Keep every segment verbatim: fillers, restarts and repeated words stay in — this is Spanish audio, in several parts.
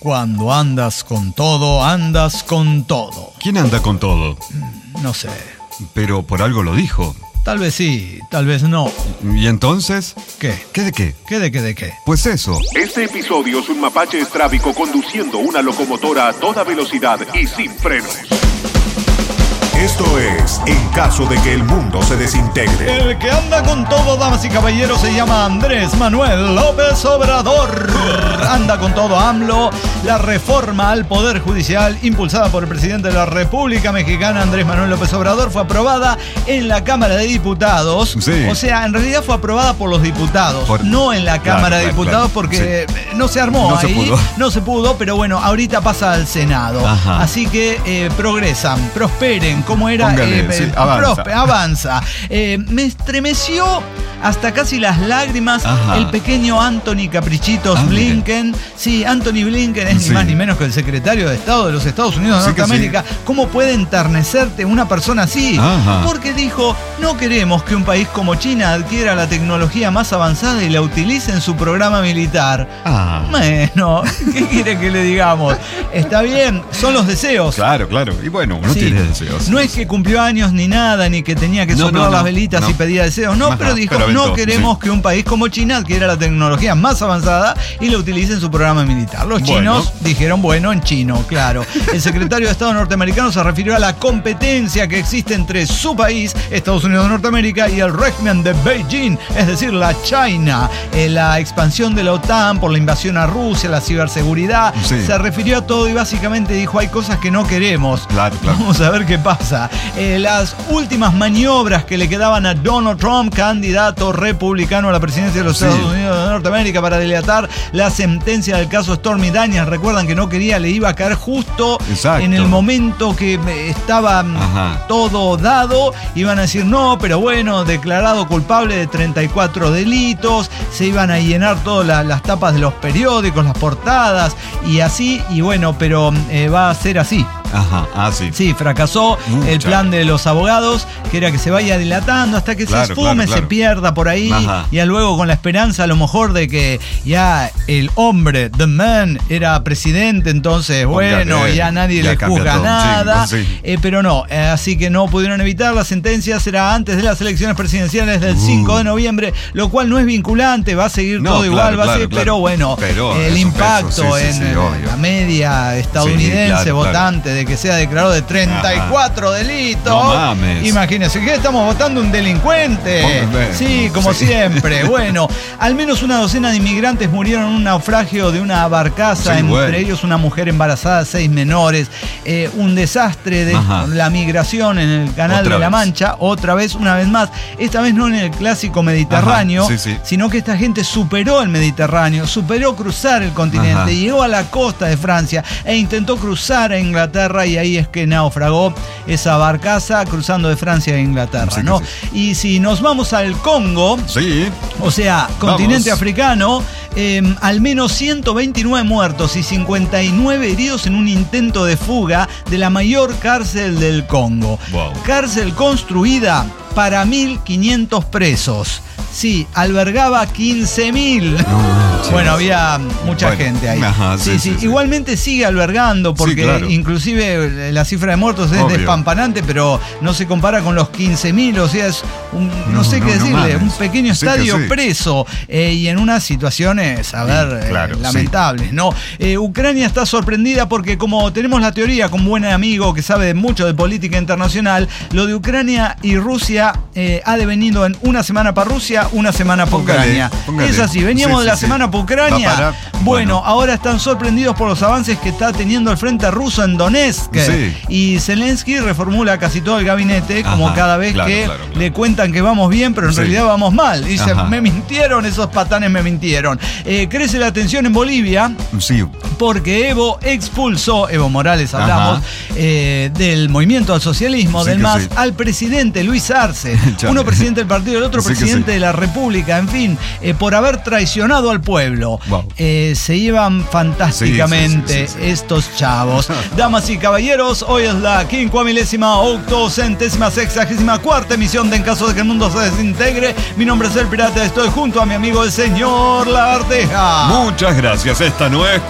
Cuando andas con todo, andas con todo. ¿Quién anda con todo? No sé. Pero por algo lo dijo. Tal vez sí, tal vez no. ¿Y entonces? ¿Qué? ¿Qué de qué? ¿Qué de qué de qué? Pues eso. Este episodio es un mapache estrábico conduciendo una locomotora a toda velocidad y sin frenos. Esto es En caso de que el mundo se desintegre. El que anda con todo, damas y caballeros, se llama Andrés Manuel López Obrador. Anda con todo AMLO. La reforma al Poder Judicial impulsada por el presidente de la República Mexicana, Andrés Manuel López Obrador, fue aprobada en la Cámara de Diputados. Sí. O sea, en realidad fue aprobada por los diputados, por... no en la Cámara claro, de Diputados, claro, porque sí. no se armó no ahí, se pudo. no se pudo, pero bueno, ahorita pasa al Senado. Ajá. Así que eh, progresan, prosperen, como era, Póngale, eh, sí, eh, avanza. Prospe, avanza. Eh, me estremeció hasta casi las lágrimas Ajá. el pequeño Anthony Caprichitos ah, Blinken. Mire. Sí, Anthony Blinken es sí. ni más ni menos que el secretario de Estado de los Estados Unidos de sí Norteamérica. Sí. ¿Cómo puede enternecerte una persona así? Ajá. Porque dijo, no queremos que un país como China adquiera la tecnología más avanzada y la utilice en su programa militar. Ah. Bueno, ¿qué quiere que le digamos? Está bien, son los deseos. Claro, claro. Y bueno, uno sí. tiene deseos. No es que cumplió años ni nada, ni que tenía que no, soplar no, no, las velitas no. y pedía deseos. No, Ajá, pero dijo, pero no queremos sí. que un país como China adquiera la tecnología más avanzada y la utilice en su programa militar. Los bueno. chinos dijeron, bueno, en chino, claro. El secretario de Estado norteamericano se refirió a la competencia que existe entre su país, Estados Unidos de Norteamérica, y el régimen de Beijing, es decir, la China. Eh, la expansión de la OTAN por la invasión a Rusia, la ciberseguridad. Sí. Se refirió a todo y básicamente dijo, hay cosas que no queremos. Claro, claro. Vamos a ver qué pasa. Eh, las últimas maniobras que le quedaban a Donald Trump, candidato republicano a la presidencia de los sí. Estados Unidos de Norteamérica, para dilatar la sentencia del caso Stormy Daniels. Recuerdan que no quería, le iba a caer justo Exacto. en el momento que estaba Ajá. todo dado. Iban a decir no, pero bueno, declarado culpable de treinta y cuatro delitos. Se iban a llenar todas la, las tapas de los periódicos, las portadas y así. Y bueno, pero eh, va a ser así. Ajá, ah, sí. Sí, fracasó Mucha. el plan de los abogados, que era que se vaya dilatando hasta que claro, se esfume, claro, claro. se pierda por ahí. Ajá. Y luego con la esperanza a lo mejor de que ya el hombre, the man, era presidente, entonces bueno, Póngale, ya nadie ya le juzga nada. Sí, sí. Eh, pero no, eh, así que no pudieron evitar. La sentencia será antes de las elecciones presidenciales del uh. cinco de noviembre, lo cual no es vinculante, va a seguir no, todo claro, igual, va claro, a ser, claro. pero bueno, pero el impacto eso, sí, sí, en sí, sí, la media estadounidense sí, claro, votante claro. de que sea declarado de treinta y cuatro Ajá. delitos. No mames. Imagínense que estamos votando un delincuente. Póngame. Sí, como sí. siempre. Bueno, al menos una docena de inmigrantes murieron en un naufragio de una barcaza, sí, entre bueno. ellos una mujer embarazada, seis menores. Eh, un desastre de Ajá. la migración en el Canal otra de la vez. Mancha, otra vez, una vez más. Esta vez no en el clásico Mediterráneo, sí, sí. sino que esta gente superó el Mediterráneo, superó cruzar el continente, Ajá. llegó a la costa de Francia e intentó cruzar a Inglaterra. Y ahí es que naufragó esa barcaza cruzando de Francia a Inglaterra, sí, ¿no? Sí. Y si nos vamos al Congo, sí. o sea, continente vamos. africano, eh, al menos ciento veintinueve muertos y cincuenta y nueve heridos en un intento de fuga de la mayor cárcel del Congo. Wow. Cárcel construida para mil quinientos presos. Sí, albergaba quince mil. No, bueno, había mucha bueno, gente ahí. Ajá, sí, sí, sí, sí. Igualmente sigue albergando porque sí, claro. inclusive la cifra de muertos es Obvio. despampanante, pero no se compara con los quince mil. O sea, es un, no, no sé no, qué no decirle, mames. un pequeño sí estadio sí. preso eh, y en unas situaciones, a ver, sí, claro, eh, lamentables, sí. ¿no? Eh, Ucrania está sorprendida porque como tenemos la teoría con buen amigo que sabe mucho de política internacional, lo de Ucrania y Rusia eh, ha devenido en una semana para Rusia, una semana para Ucrania. Póngale. Es así, veníamos sí, de la sí, semana sí. para Ucrania. Para, bueno, bueno, ahora están sorprendidos por los avances que está teniendo el frente ruso en Donetsk. Sí. Y Zelensky reformula casi todo el gabinete, como Ajá, cada vez claro, que claro, claro. le cuentan que vamos bien, pero en sí. realidad vamos mal. Dice, Ajá. me mintieron, esos patanes me mintieron. Eh, crece la tensión en Bolivia. Sí. Porque Evo expulsó, Evo Morales hablamos, eh, del movimiento al socialismo, sí del M A S, sí. al presidente Luis Arce. Uno presidente del partido, el otro sí presidente sí. de la República, en fin, eh, por haber traicionado al pueblo. Wow. Eh, se llevan fantásticamente sí, sí, sí, sí, sí. estos chavos. Damas y caballeros, hoy es la quincuamilésima, octocentésima, sexagésima cuarta emisión de En caso de que el mundo se desintegre. Mi nombre es El Pirata, estoy junto a mi amigo el señor La Arteja. Muchas gracias, esta no es cualquier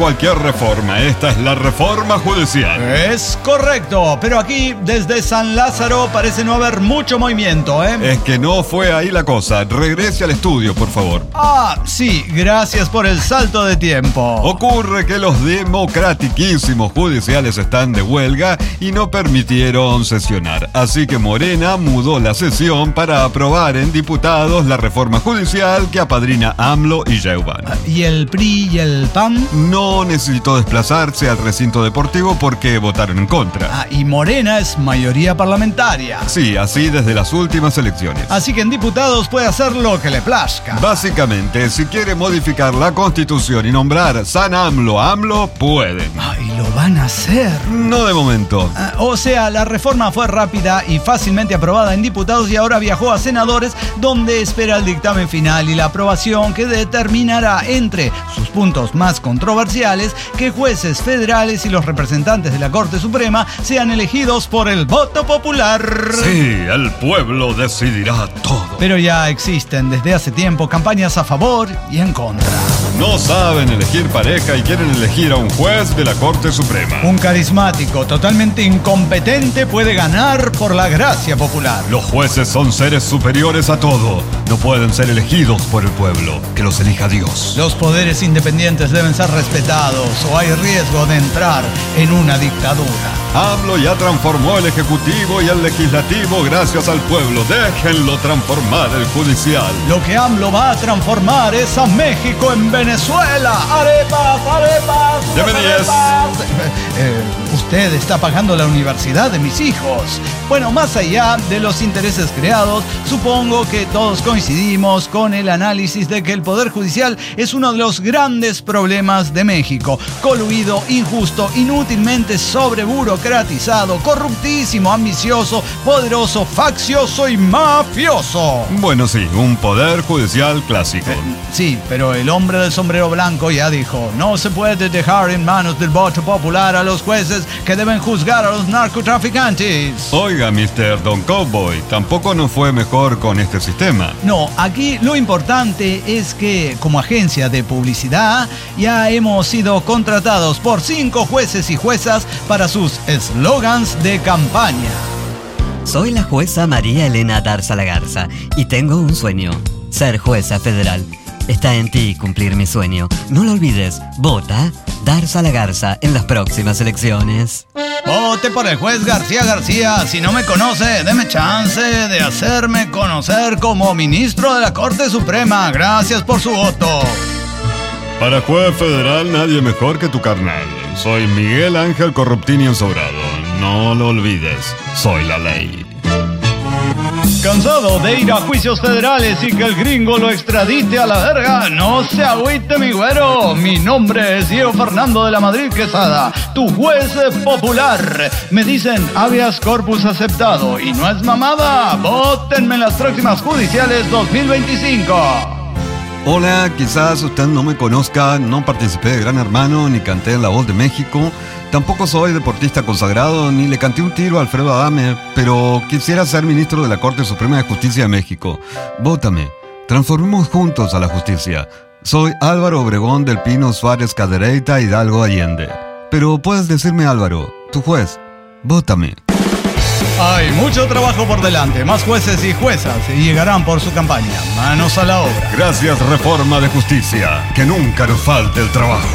Reforma. Esta es la reforma judicial. Es correcto, pero aquí desde San Lázaro parece no haber mucho movimiento, ¿eh? Es que no fue ahí la cosa. Regrese al estudio, por favor. Ah, sí, gracias por el salto de tiempo. Ocurre que los democratiquísimos judiciales están de huelga y no permitieron sesionar. Así que Morena mudó la sesión para aprobar en diputados la reforma judicial que apadrina AMLO y Jeuban. ¿Y el P R I y el P A M? No necesitó desplazarse al recinto deportivo porque votaron en contra. Ah, y Morena es mayoría parlamentaria. Sí, así desde las últimas elecciones. Así que en diputados puede hacer lo que le plazca. Básicamente, si quiere modificar la Constitución y nombrar San AMLO AMLO, pueden. Ah, y lo van a hacer. No de momento. Ah, o sea, la reforma fue rápida y fácilmente aprobada en diputados y ahora viajó a senadores, donde espera el dictamen final y la aprobación que determinará, entre sus puntos más controversiales, que jueces federales y los representantes de la Corte Suprema sean elegidos por el voto popular. Sí, el pueblo decidirá todo. Pero ya existen desde hace tiempo campañas a favor y en contra. No saben elegir pareja y quieren elegir a un juez de la Corte Suprema. Un carismático, totalmente incompetente, puede ganar por la gracia popular. Los jueces son seres superiores a todo. No pueden ser elegidos por el pueblo. Que los elija Dios. Los poderes independientes deben ser respetados o hay riesgo de entrar en una dictadura. AMLO ya transformó el Ejecutivo y el Legislativo gracias al pueblo. Déjenlo transformar el Judicial. Lo que AMLO va a transformar es a México en Venezuela. ¡Arepas, arepas! Deme diez. Eh, usted está pagando la universidad de mis hijos. Bueno, más allá de los intereses creados, supongo que todos coincidimos con el análisis de que el Poder Judicial es uno de los grandes problemas de México. Coluido, injusto, inútilmente sobreburocratizado, corruptísimo, ambicioso, poderoso, faccioso y mafioso. Bueno, sí, un Poder Judicial clásico. Eh, sí, pero el hombre del sombrero blanco ya dijo, no se puede dejar en manos del voto popular a los jueces que deben juzgar a los narcotraficantes. Oiga, mister Don Cowboy, tampoco nos fue mejor con este sistema. No, aquí lo importante es que, como agencia de publicidad, ya hemos sido contratados por cinco jueces y juezas para sus eslogans de campaña. Soy la jueza María Elena Darza La Garza y tengo un sueño, ser jueza federal. Está en ti cumplir mi sueño. No lo olvides, vota Darza La Garza en las próximas elecciones. Vote por el juez García García. Si no me conoce, deme chance de hacerme conocer como ministro de la Corte Suprema. Gracias por su voto. Para juez federal, nadie mejor que tu carnal. Soy Miguel Ángel Corruptini Ensobrado. No lo olvides, soy la ley. ¿Cansado de ir a juicios federales y que el gringo lo extradite a la verga? No se agüite, mi güero. Mi nombre es Diego Fernando de la Madrid Quesada, tu juez popular. Me dicen habeas corpus aceptado y no es mamada. Vótenme en las próximas judiciales dos mil veinticinco. Hola, quizás usted no me conozca, no participé de Gran Hermano, ni canté en La Voz de México, tampoco soy deportista consagrado, ni le canté un tiro a Alfredo Adame, pero quisiera ser ministro de la Corte Suprema de Justicia de México. Vótame, transformemos juntos a la justicia. Soy Álvaro Obregón del Pino Suárez Cadereyta Hidalgo Allende. Pero puedes decirme Álvaro, tu juez, vótame. Hay mucho trabajo por delante, más jueces y juezas llegarán por su campaña. Manos a la obra. Gracias, Reforma de Justicia. Que nunca nos falte el trabajo.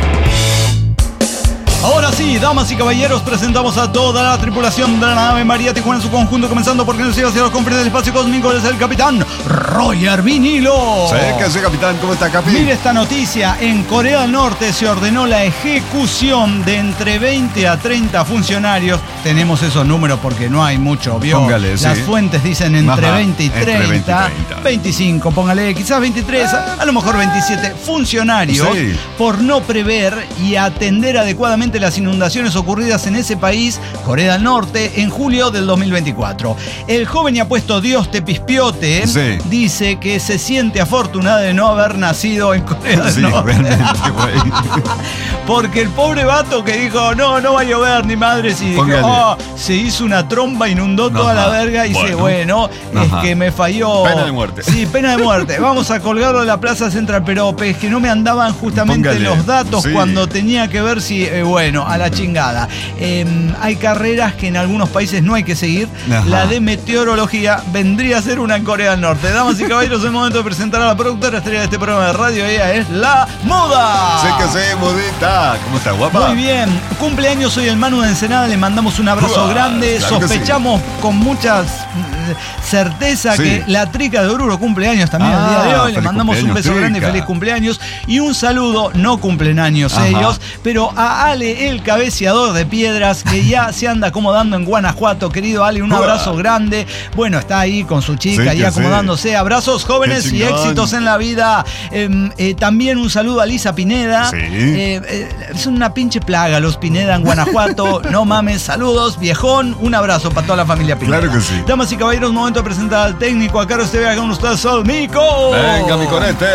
Ahora sí, damas y caballeros, presentamos a toda la tripulación de la nave María Tijuana en su conjunto, comenzando porque nos lleva hacia los confines del espacio cósmico. Es el capitán Roger Vinilo. Sí, que sí, capitán. ¿Cómo está, capi? Mire esta noticia. En Corea del Norte se ordenó la ejecución de entre veinte a treinta funcionarios. Tenemos esos números porque no hay mucho, ¿vio? Póngale, Las sí. fuentes dicen entre Ajá, veinte y treinta. entre veinte y treinta. veinticinco, póngale, quizás veintitrés, ah. a lo mejor veintisiete funcionarios Sí. por no prever y atender adecuadamente las inundaciones inundaciones ocurridas en ese país, Corea del Norte, en julio del dos mil veinticuatro. El joven y apuesto Dios te pispiote sí. dice que se siente afortunado de no haber nacido en Corea del sí, Norte. Realmente, güey. Porque el pobre vato que dijo, no, no va a llover ni madre, si dijo, oh, se hizo una tromba, inundó toda Ajá. la verga y bueno. dice, bueno, Ajá. es que me falló. Pena de muerte. Sí, pena de muerte. Vamos a colgarlo de la Plaza Central, pero es que no me andaban justamente Póngale. los datos sí. cuando tenía que ver si, eh, bueno, a la chingada. Eh, hay carreras que en algunos países no hay que seguir. Ajá. La de meteorología vendría a ser una en Corea del Norte. Damas y caballeros, es el momento de presentar a la productora estrella de este programa de radio. Ella es La Muda. Sé que sé, Mudita. ¿Cómo está, guapa? Muy bien. Cumpleaños, soy el Manu de Ensenada. Le mandamos un abrazo Uah, grande. Claro Sospechamos sí. con mucha certeza sí. que la Trica de Oruro cumpleaños también ah, el día de hoy. Le mandamos un beso trica. grande y feliz cumpleaños. Y un saludo, no cumplen años Ajá. ellos, pero a Ale, el cabeceador de piedras, que ya se anda acomodando en Guanajuato. Querido Ale, un abrazo Uah. grande. Bueno, está ahí con su chica sí, y acomodándose. Sí. Abrazos jóvenes y éxitos en la vida. Eh, eh, también un saludo a Lisa Pineda. Sí. Eh, eh, es una pinche plaga los Pineda en Guanajuato. No mames, saludos, viejón. Un abrazo para toda la familia Pineda. Claro que sí. Damas y caballeros, momento de presentar al técnico. Acá se ve con ustedes al Mico. Venga, mi conete.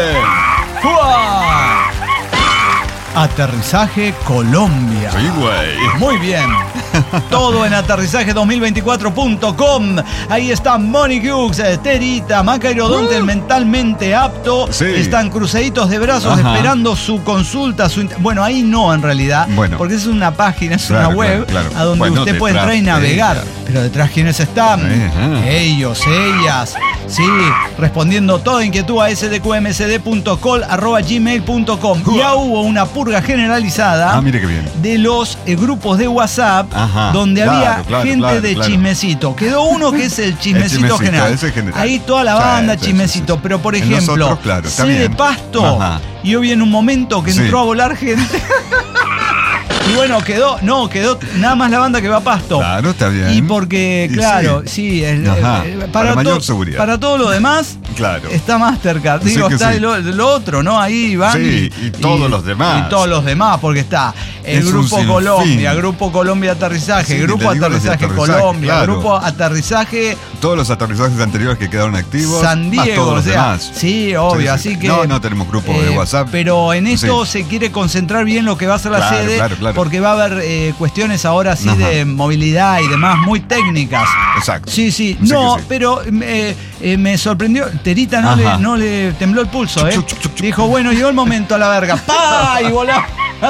¡Uah! Aterrizaje Colombia. Sí, güey. Muy bien. Todo en aterrizaje dos mil veinticuatro punto com. Ahí está Monique Hughes, Terita, Macairodonte, uh. el mentalmente apto. Sí. Están cruzaditos de brazos Ajá. esperando su consulta. Su... Bueno, ahí no en realidad. Bueno. Porque es una página, es claro, una web claro, claro. a donde bueno, usted puede entrar y navegar. Ella. Pero detrás, ¿quiénes están? Ajá. Ellos, ellas. Sí, respondiendo toda inquietud a s d q m c d punto col arroba gmail punto com. Uh. Ya hubo una purga generalizada ah, mire qué bien. de los eh, grupos de WhatsApp Ajá, donde claro, había claro, gente claro, de claro. chismecito. Quedó uno que es el chismecito, el chismecito general. general. Ahí toda la banda sí, chismecito. Sí, sí. Pero por ejemplo, nosotros, claro, C de Pasto. Ajá. Y hoy en un momento que entró sí. a volar gente. Y bueno, quedó, no, quedó nada más la banda que va a Pasto. Claro, está bien. Y porque, y claro, sí, sí el, Ajá, eh, para, para mayor to, seguridad. Para todo lo demás, claro. está Mastercard. Digo, sí está sí. lo, lo otro, ¿no? Ahí van. Sí, y, y todos y, los demás. Y todos los demás, porque está el es Grupo Colombia, Grupo Colombia Aterrizaje, sí, Grupo Aterrizaje, aterrizaje Colombia, claro. Grupo Aterrizaje. Todos los aterrizajes anteriores que quedaron activos. San Diego, más todos los o sea, demás. Sí, obvio, sí, sí, así que. No, no tenemos grupo eh, de WhatsApp. Pero en esto sí. se quiere concentrar bien lo que va a ser la claro, sede, claro, claro. porque va a haber eh, cuestiones ahora sí Ajá. de movilidad y demás muy técnicas. Exacto. Sí, sí. sí no, sí. pero eh, eh, me sorprendió. Terita no le, no le tembló el pulso, ¿eh? Chuc, chuc, chuc, chuc. Dijo, bueno, llegó el momento a la verga. ¡Pah! Y voló.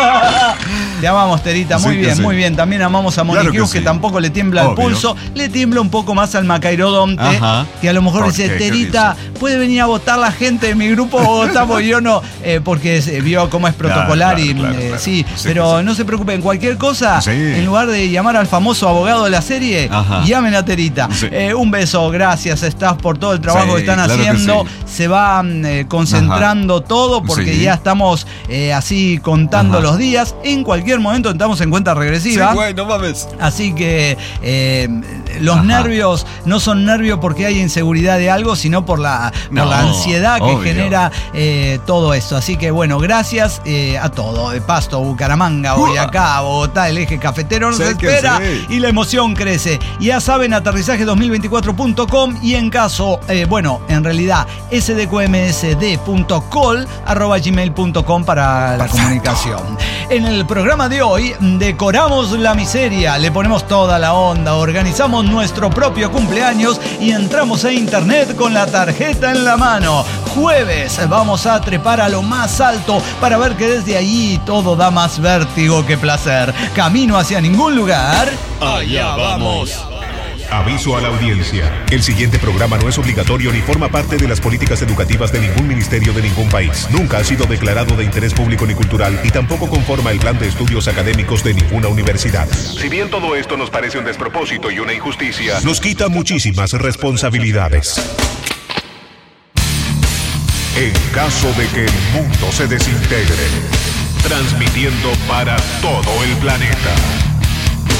Te amamos, Terita, muy sí, bien, sí. muy bien. También amamos a Monique claro que, que sí. tampoco le tiembla Obvio. el pulso. Le tiembla un poco más al Macairodonte, Ajá. que a lo mejor dice, Terita, ¿puede venir a votar la gente de mi grupo Bogotá? Porque yo no, eh, porque eh, vio cómo es protocolar claro, claro, y claro, eh, claro. sí, sí, pero sí. no se preocupen, cualquier cosa, sí. en lugar de llamar al famoso abogado de la serie, Ajá. llamen a Terita. Sí. Eh, un beso, gracias, staff, por todo el trabajo sí, que están claro haciendo. Que sí. Se va eh, concentrando Ajá. todo porque sí. ya estamos eh, así contando Ajá. los días. En cualquier momento entramos en cuenta regresiva. Sí, güey, no mames. Así que eh, los Ajá. nervios no son nervios porque hay inseguridad de algo, sino por la, no, por la ansiedad que obvio. genera eh, todo esto. Así que bueno, gracias eh, a todo. De Pasto, Bucaramanga, Boyacá, Bogotá, el eje cafetero nos sé espera sí. y la emoción crece. Ya saben, aterrizaje dos mil veinticuatro punto com y en caso, eh, bueno, en realidad, s d q m s d punto col arroba gmail punto com para la Perfecto. comunicación. En el programa de hoy decoramos la miseria, le ponemos toda la onda, organizamos nuestro propio cumpleaños y entramos a internet con la tarjeta en la mano. Jueves vamos a trepar a lo más alto para ver que desde allí todo da más vértigo que placer. Camino hacia ningún lugar. Allá vamos. Aviso a la audiencia. El siguiente programa no es obligatorio ni forma parte de las políticas educativas de ningún ministerio de ningún país. Nunca ha sido declarado de interés público ni cultural y tampoco conforma el plan de estudios académicos de ninguna universidad. Si bien todo esto nos parece un despropósito y una injusticia, nos quita muchísimas responsabilidades. En caso de que el mundo se desintegre, transmitiendo para todo el planeta.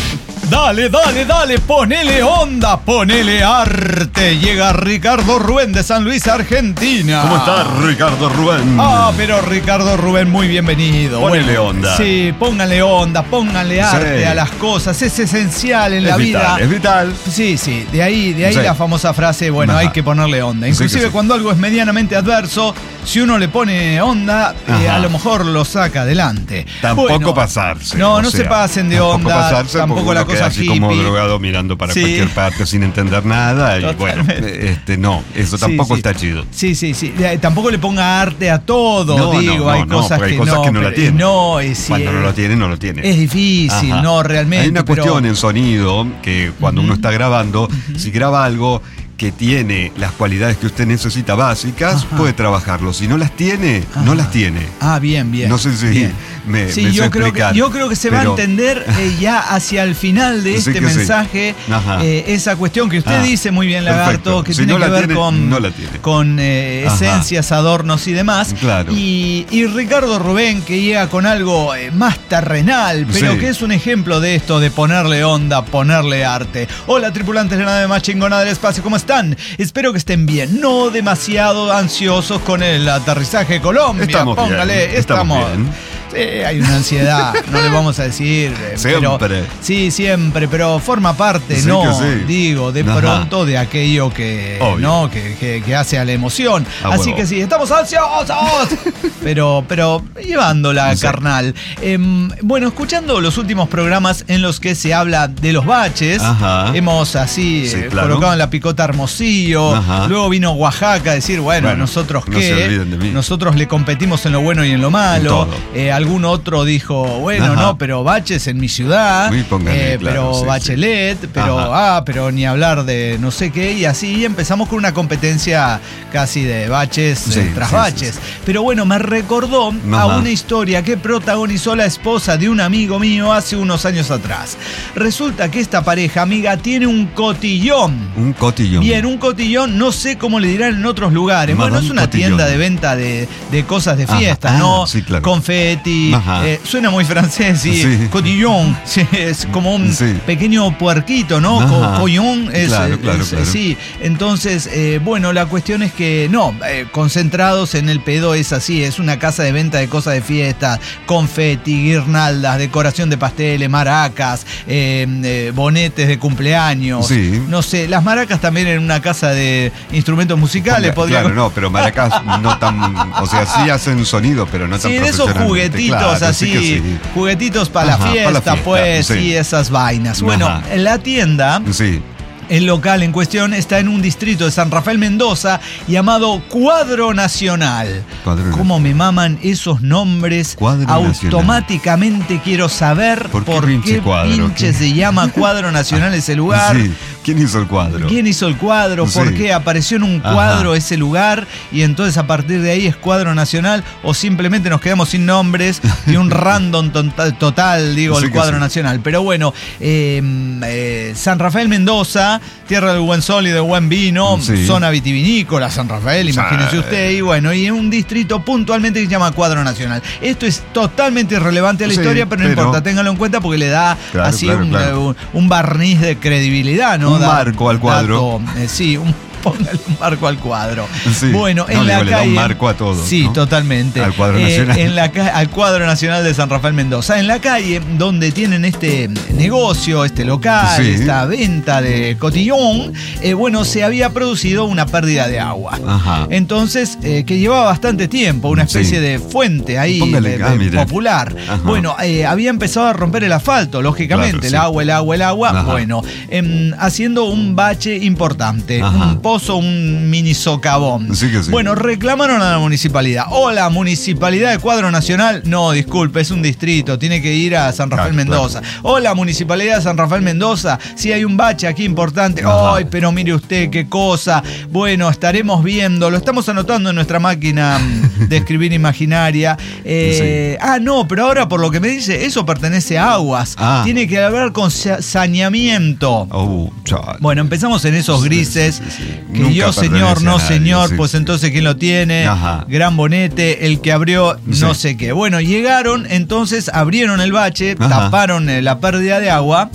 Dale, dale, dale, ponele onda, ponele arte. Llega Ricardo Rubén de San Luis, Argentina. ¿Cómo estás, Ricardo Rubén? Ah, pero Ricardo Rubén, muy bienvenido. Ponele bueno, onda. Sí, pónganle onda, pónganle arte sí. a las cosas. Es esencial en es la vital, vida. Es vital. Sí, sí, de ahí, de ahí Sí. la famosa frase, bueno, Ajá. hay que ponerle onda. Inclusive Sí sí. cuando algo es medianamente adverso, si uno le pone onda, eh, Ajá. a lo mejor lo saca adelante. Tampoco Bueno, pasarse. No, o no sea, se pasen de tampoco onda. Pasarse Tampoco porque la uno queda cosa así hippie. como drogado mirando para Sí. cualquier parte sin entender nada. Y Totalmente. bueno, este no, eso Sí, tampoco sí. está chido. Sí, sí, sí. Eh, Tampoco le ponga arte a todo, No, digo. no, hay no, cosas, porque hay que, cosas no, que no la pero- tienen. No, es, sí, Cuando no eh, lo tiene, no lo tiene. es difícil, Ajá. no, realmente. Hay una pero- cuestión en sonido que cuando uno está grabando, si graba algo que tiene las cualidades que usted necesita básicas, Ajá. puede trabajarlo. Si no las tiene, no Ajá. las tiene. Ah, bien, bien. No sé si bien. me, Sí, me sé yo creo, que, explicar, yo creo que se va a pero- entender eh, ya hacia el final de Sí este que sí. mensaje Ajá. eh, esa cuestión que usted Ah, dice muy bien, Lagarto, perfecto. que Si tiene no que la ver tiene, con, no la tiene. con eh, Ajá. esencias, adornos y demás. Claro. Y, y Ricardo Rubén, que llega con algo eh, más terrenal, pero Sí. que es un ejemplo de esto, de ponerle onda, ponerle arte. Hola, tripulantes de la nave más chingona del espacio, ¿cómo están? Espero que estén bien, no demasiado ansiosos con el aterrizaje de Colombia. Estamos bien, Póngale, estamos bien. Sí, hay una ansiedad, no le vamos a decir. eh, Siempre. Pero, sí, siempre, pero forma parte, Sí ¿no? que sí. Digo, de Ajá. pronto de aquello que, Obvio. ¿no? que, que- que hace a la emoción. A Así huevo. que sí, estamos ansiosos, pero, pero llevándola, Sí. carnal. Em, bueno, escuchando los últimos programas en los que se habla de los baches, Ajá. hemos así Sí, eh, claro. colocado en la picota Hermosillo, Ajá. luego vino Oaxaca a decir, bueno, Bueno, nosotros no qué, se olviden de mí. nosotros le competimos en lo bueno y en lo malo. En todo. Eh, algún otro dijo, bueno, Ajá. no, pero baches en mi ciudad, Uy, póngale, eh, claro, pero sí, Bachelet, pero Ajá. ah, pero ni hablar de no sé qué, y así empezamos con una competencia casi de baches Sí, eh, tras sí, baches. sí, sí. Pero bueno, me recordó a Ajá. una historia que protagonizó la esposa de un amigo mío hace unos años atrás. Resulta que esta pareja amiga tiene un cotillón. Un cotillón. Bien, un cotillón, no sé cómo le dirán en otros lugares. Madame Bueno, es una Cotillón. tienda de venta de, de cosas de Ajá. fiesta, Ah, ¿no? sí, claro. Confeti, Ajá. eh, suena muy francés, sí. Sí. Cotillón, sí, es como un Sí. pequeño puerquito, ¿no? Co- Ajá. Collón es, Claro, eh, claro, es- claro. sí. Entonces, eh, bueno, la cuestión es que no, eh, concentrados en el pedo es así, es una casa de venta de cosas de fiesta, confeti, guirnaldas, decoración de pasteles, maracas, eh, eh, bonetes de cumpleaños. Sí. No sé, las maracas también en una casa de instrumentos musicales Ponga- podría. Claro, no, pero maracas no tan. O sea, sí hacen sonido, pero no tan Sí, de esos profesionalmente. juguetitos Claro, así, sí que sí. juguetitos para Ajá, la para la fiesta, fiesta, pues, sí. y esas vainas. Bueno, Ajá. en la tienda, Sí. el local en cuestión está en un distrito de San Rafael Mendoza llamado Cuadro Nacional. Cuadro ¿Cómo me maman esos nombres? Cuadro Automáticamente quiero saber ¿Por por qué qué, pinche cuadro? pinche ¿Qué? se llama Cuadro Nacional ese lugar. Sí. ¿Quién hizo el cuadro? ¿Quién hizo el cuadro? ¿Por Sí. qué apareció en un Ajá. cuadro ese lugar? Y entonces a partir de ahí es Cuadro Nacional, o simplemente nos quedamos sin nombres y un random tonta- total, digo, Sí el que Cuadro sí. Nacional. Pero bueno, eh, eh, San Rafael Mendoza, tierra del buen sol y del buen vino, Sí. zona vitivinícola, San Rafael, Sí. imagínese usted, y bueno, y en un distrito puntualmente que se llama Cuadro Nacional. Esto es totalmente irrelevante a la Sí, historia, pero no pero- importa, ténganlo en cuenta porque le da Claro, así claro, un, claro. un- un barniz de credibilidad, ¿no? Un Da- marco al cuadro. dato, eh, sí, un, póngale un marco al cuadro. Sí. Bueno, No, en la digo, le da calle. un marco a todo, Sí, ¿no? totalmente. Al Cuadro Eh, Nacional. en la ca- al Cuadro Nacional de San Rafael Mendoza. En la calle donde tienen este negocio, este local, Sí. esta venta de cotillón, eh, bueno, se había producido una pérdida de agua. Ajá. Entonces, eh, que llevaba bastante tiempo, una especie Sí. de fuente ahí Póngale, de- ah, de mire. popular. Ajá. Bueno, eh, había empezado a romper el asfalto, lógicamente, Claro, el sí. agua, el agua, el agua. Ajá. Bueno, em, haciendo un bache importante, Ajá. un pozo, un mini socavón. Sí que sí. Bueno, reclamaron a la municipalidad. Hola, municipalidad de Cuadro Nacional. No, disculpe, es un distrito, tiene que ir a San Rafael Claro, Mendoza. Hola, municipalidad de San Rafael Mendoza. Sí, hay un bache aquí importante. Ajá. Ay, pero mire usted qué cosa. Bueno, estaremos viendo. Lo estamos anotando en nuestra máquina mm, de escribir imaginaria. Eh, Ah, no, pero ahora por lo que me dice, eso pertenece a Aguas. Ah. Tiene que haber con sa- saneamiento. Oh, chaval. Bueno, empezamos en esos Sí, grises. sí, sí, sí. Que Nunca yo, señor, pertenece a no, nadie, señor, sí, pues sí. entonces ¿quién lo tiene? Ajá. Gran bonete, el que abrió, no Sí. sé qué. Bueno, llegaron, entonces abrieron el bache, Ajá. taparon eh, la pérdida de agua.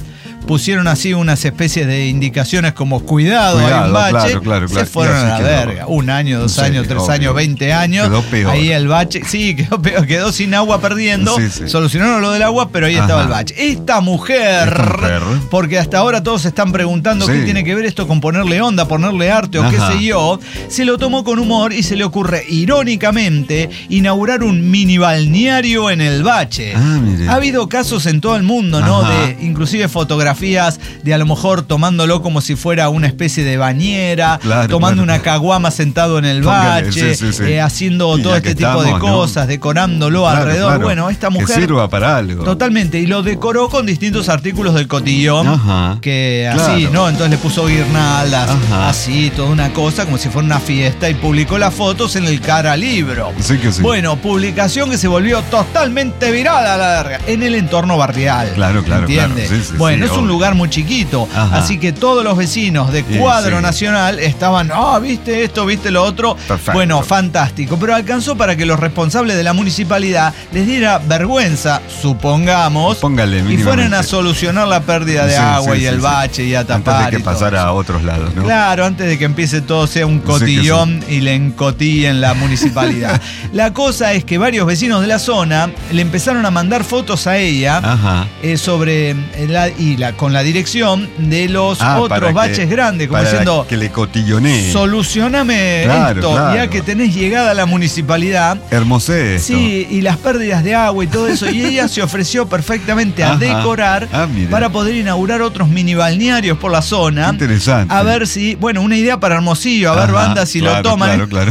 pusieron así unas especies de indicaciones como cuidado, Cuidado, hay un bache, claro, claro, claro. se fueron Y así a la quedó. verga. Un año, dos Sí, años, tres obvio. años, veinte años. Quedó peor. Ahí el bache, sí, quedó peor, quedó sin agua perdiendo. Sí, sí. Solucionaron lo del agua, pero ahí Ajá. estaba el bache. Esta mujer, Esta mujer. porque hasta ahora todos se están preguntando Sí. qué tiene que ver esto con ponerle onda, ponerle arte o qué Ajá. sé yo, se lo tomó con humor y se le ocurre, irónicamente, inaugurar un mini balneario en el bache. Ah, mire. Ha habido casos en todo el mundo, ¿no? Ajá. De inclusive fotografías de a lo mejor tomándolo como si fuera una especie de bañera, Claro, tomando claro. una caguama sentado en el Póngale, bache, sí, sí, sí. eh, haciendo Y todo ya este que tipo de estamos, ¿no? cosas, decorándolo Claro, alrededor. claro. Bueno, esta Que mujer... sirva para algo. Totalmente, y lo decoró con distintos artículos del cotillón, Ajá, que claro. así, ¿no? Entonces le puso guirnaldas, Ajá. así, toda una cosa, como si fuera una fiesta, y publicó las fotos en el Cara Libro. Sí que sí. Bueno, publicación que se volvió totalmente viral a la larga, en el entorno barrial. Claro, claro, ¿entiende? claro. Sí, sí, bueno, sí, es un obvio. lugar muy chiquito, Ajá. así que todos los vecinos de Sí, Cuadro sí. Nacional estaban, ah, viste esto, viste lo otro. Perfecto. Bueno, fantástico, pero alcanzó para que los responsables de la municipalidad les diera vergüenza, supongamos, Póngale, y mínimamente. fueran a solucionar la pérdida de Sí, agua sí, y sí, el sí. bache y a tapar. Antes de y que todo pasara eso. a otros lados, ¿no? Claro, antes de que empiece todo sea un cotillón y le encotillen la municipalidad. La cosa es que varios vecinos de la zona le empezaron a mandar fotos a ella Ajá. eh, sobre eh, la, y la, con la dirección de los Ah, otros para que- baches grandes, como para diciendo, que le cotillonee. solucioname Claro, esto, claro. ya que tenés llegada a la municipalidad. Hermosé esto. Sí, y las pérdidas de agua y todo eso. Y ella se ofreció perfectamente a Ajá. decorar Ah, mira. para poder inaugurar otros mini balnearios por la zona. Qué interesante. A ver si, bueno, una idea para Hermosillo, a ver Ajá, bandas si claro, lo toman. Claro,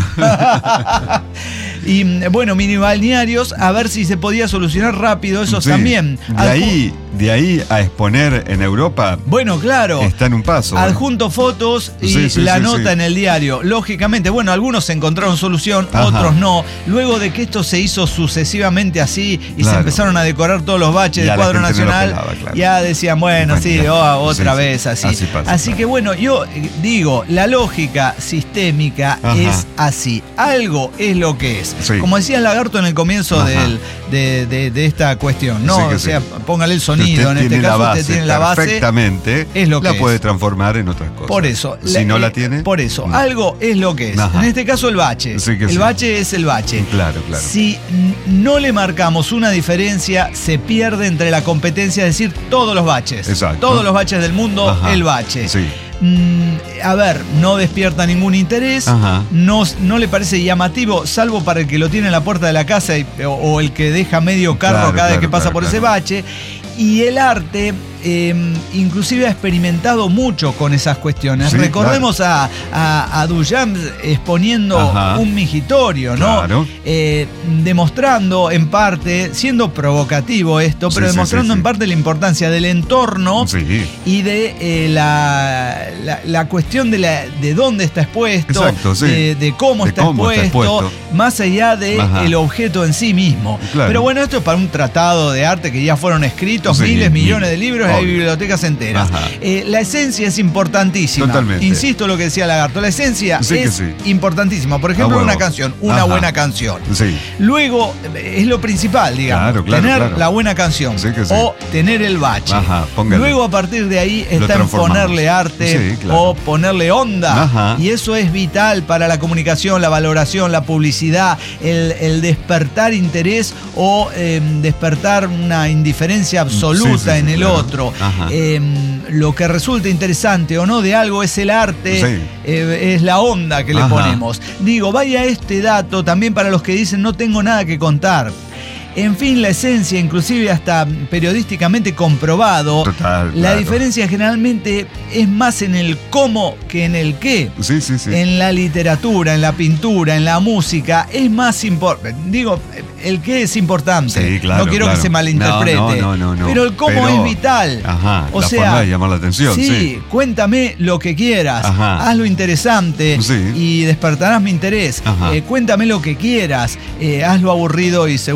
claro. Y bueno, mini balnearios, a ver si se podía solucionar rápido esos Sí. también. De Adju- ahí, de ahí a exponer en Europa Bueno, claro. está en un paso. Adjunto fotos y Sí, sí, la sí, nota sí. en el diario. Lógicamente, bueno, algunos encontraron solución, Ajá. otros no. Luego de que esto se hizo sucesivamente así y se Claro. empezaron a decorar todos los baches Ya del la cuadro gente no lo nacional, pelaba, claro. ya decían, bueno, sí, Bueno, oh, otra sí, sí. vez así. Así pasa, así claro. que bueno, yo eh, digo, la lógica sistémica Ajá. es así. Algo es lo que es. Sí. Como decía el Lagarto en el comienzo Ajá. del, de, de- de esta cuestión, ¿no? Sí que o sea, sí. póngale el Si sonido. usted En este tiene la caso, base usted tiene la base. perfectamente, es lo que la es. puede transformar en otras cosas. Por eso. Si no eh, la tiene. Por eso. no. Algo es lo que es. Ajá. En este caso, el bache. Sí que el sí. bache es el bache. Claro, claro. Si n- no le marcamos una diferencia, se pierde entre la competencia, es decir, todos los baches. Exacto. Todos los baches del mundo, Ajá. el bache. Sí. Mm, a ver, no despierta ningún interés, Ajá. no, no le parece llamativo, salvo para el que lo tiene en la puerta de la casa y- o, o el que deja medio carro Claro, cada vez claro, que pasa claro, por ese claro. bache. Y el arte, eh, inclusive ha experimentado mucho con esas cuestiones. Sí, Recordemos a, a, a Duchamp exponiendo Ajá. un mingitorio, ¿no? Claro. Eh, demostrando en parte, siendo provocativo esto, pero Sí, sí, demostrando sí, sí. en parte la importancia del entorno Sí. y de eh, la, la, la cuestión de, la, de dónde está expuesto, Exacto, sí. de, de cómo, De está, cómo está expuesto, expuesto. más allá del Ajá. objeto en sí mismo. Claro. Pero bueno, esto es para un tratado de arte que ya fueron escritos, Sí, miles, mil- millones de libros, hay obvio. bibliotecas enteras. Ajá. Eh, la esencia es importantísima. Totalmente. Insisto lo que decía Lagarto, la esencia Sí que es sí. importantísima. Por A ejemplo, huevo. una canción, una Ajá. buena canción. Sí. Luego, eh, es lo principal, digamos. Claro, claro, tener claro. la buena canción. Sí que sí. O tener el bache. Ajá, póngale. Luego, a partir de ahí, Lo está en transformamos. ponerle arte Sí, claro. o ponerle onda. Ajá. Y eso es vital para la comunicación, la valoración, la publicidad, el, el despertar interés o eh, despertar una indiferencia absoluta Sí, sí, sí, en el claro. otro. Ajá. Eh, lo que resulta interesante o no de algo es el arte, Sí. eh, es la onda que le Ajá. ponemos. Digo, vaya este dato también para los que dicen no tengo nada que contar. En fin, la esencia, inclusive hasta periodísticamente comprobado, Total, la claro. diferencia generalmente es más en el cómo que en el qué. Sí, sí, sí. En la literatura, en la pintura, en la música, es más importante. Digo, el qué es importante. Sí, claro, no quiero claro. que se malinterprete. No, no, no, no. Pero el cómo Pero- es vital. Ajá, O la sea, forma de llamar la atención, sí. Cuéntame lo que quieras. Ajá. Hazlo interesante Sí. y despertarás mi interés. Ajá. Eh, cuéntame lo que quieras. Eh, hazlo aburrido y seguramente me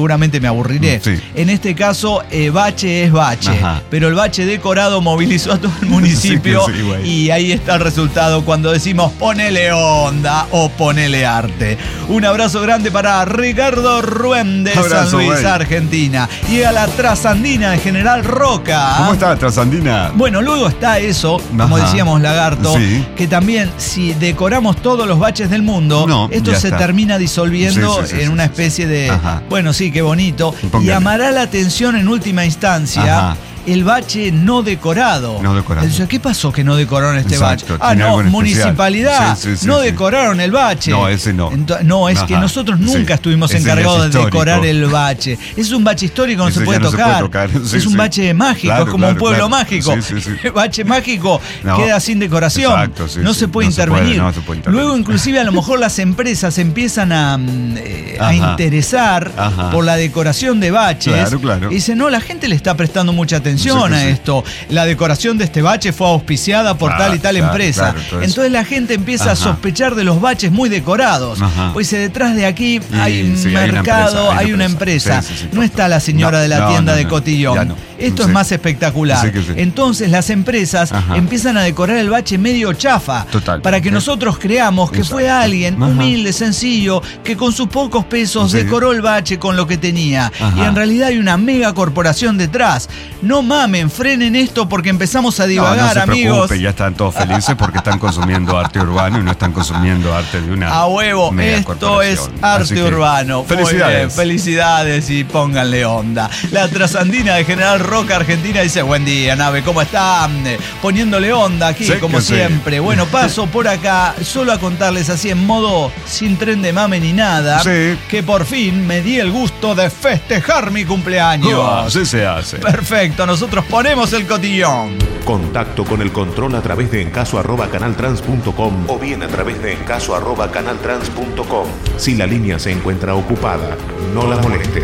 me aburriré. Sí. En este caso, eh, bache es bache. Ajá. Pero el bache decorado movilizó a todo el municipio. Sí, sí, güey. Y ahí está el resultado cuando decimos ponele onda o ponele arte. Un abrazo grande para Ricardo Ruen de Abrazo, San Luis, güey. Argentina. Y a la trasandina de General Roca. ¿Cómo está Trasandina? Bueno, luego está eso, como Ajá. decíamos, Lagarto, Sí. que también si decoramos todos los baches del mundo, No, esto ya se está. termina disolviendo Sí, sí, sí, en sí, una sí, especie sí. de, Ajá. bueno, sí, qué bonito, Póngale. y llamará la atención en última instancia. Ajá. El bache no decorado. No decorado. Entonces, ¿qué pasó que no decoraron este Exacto, bache? Ah, tiene no, algo en municipalidad. especial. Sí, sí, sí, no sí. decoraron el bache. No, ese no. Ento- no, es que Ajá. nosotros nunca Sí. estuvimos Ese ya encargados es de histórico. decorar el bache. Es un bache histórico, no Ese se ya puede no se tocar. puede tocar. Sí, es un sí. bache mágico, Claro, es como un claro, pueblo claro. mágico. Sí, sí, sí. El bache mágico No. queda sin decoración. Exacto, sí, no sí. se puede No se puede, intervenir. no se puede intervenir. Luego, inclusive, a lo mejor las empresas empiezan a, mm, eh, a Ajá. interesar Ajá. por la decoración de baches. Claro, claro. Y dicen, no, la gente le está prestando mucha atención Sí, sí, a sí. esto. La decoración de este bache fue auspiciada por Claro, tal y tal claro, empresa. claro, todo eso. Entonces la gente empieza a Ajá. sospechar de los baches muy decorados. Ajá. Pues eh, detrás de aquí Y, hay un sí, hay una mercado, empresa, hay una empresa. Sí, sí, sí, no está la señora no, de la no, tienda no, de no, Cotillón. ya no. Esto Sí. es más espectacular. Sí que sí. Entonces las empresas Ajá. empiezan a decorar el bache medio chafa. Total. Para que Sí. nosotros creamos que fue Exacto. alguien Ajá. humilde, sencillo, que con sus pocos pesos Sí. decoró el bache con lo que tenía. Ajá. Y en realidad hay una mega corporación detrás. No mamen, frenen esto porque empezamos a No, divagar, no se amigos. preocupe, ya están todos felices porque están consumiendo arte urbano y no están consumiendo arte de una A huevo, mega esto es corporación. arte Así que, urbano. Muy Felicidades. bien, felicidades y pónganle onda. La trasandina de General Roca, Argentina, dice: buen día, nave, ¿cómo están? Eh, Poniéndole onda aquí, Sí como que sí. siempre. Bueno, paso por acá solo a contarles así en modo sin tren de mame ni nada, Sí. que por fin me di el gusto de festejar mi cumpleaños. Oh, así se hace. Perfecto, nosotros ponemos el cotillón. Contacto con el control a través de encaso arroba canaltrans punto com o bien a través de encaso arroba canaltrans punto com. Si la línea se encuentra ocupada, no la moleste.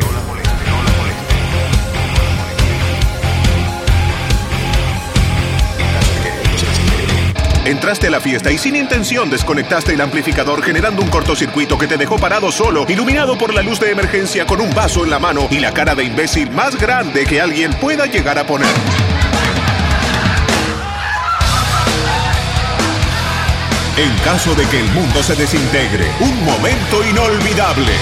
Entraste a la fiesta y sin intención desconectaste el amplificador generando un cortocircuito que te dejó parado solo, iluminado por la luz de emergencia con un vaso en la mano y la cara de imbécil más grande que alguien pueda llegar a poner. En caso de que el mundo se desintegre, un momento inolvidable.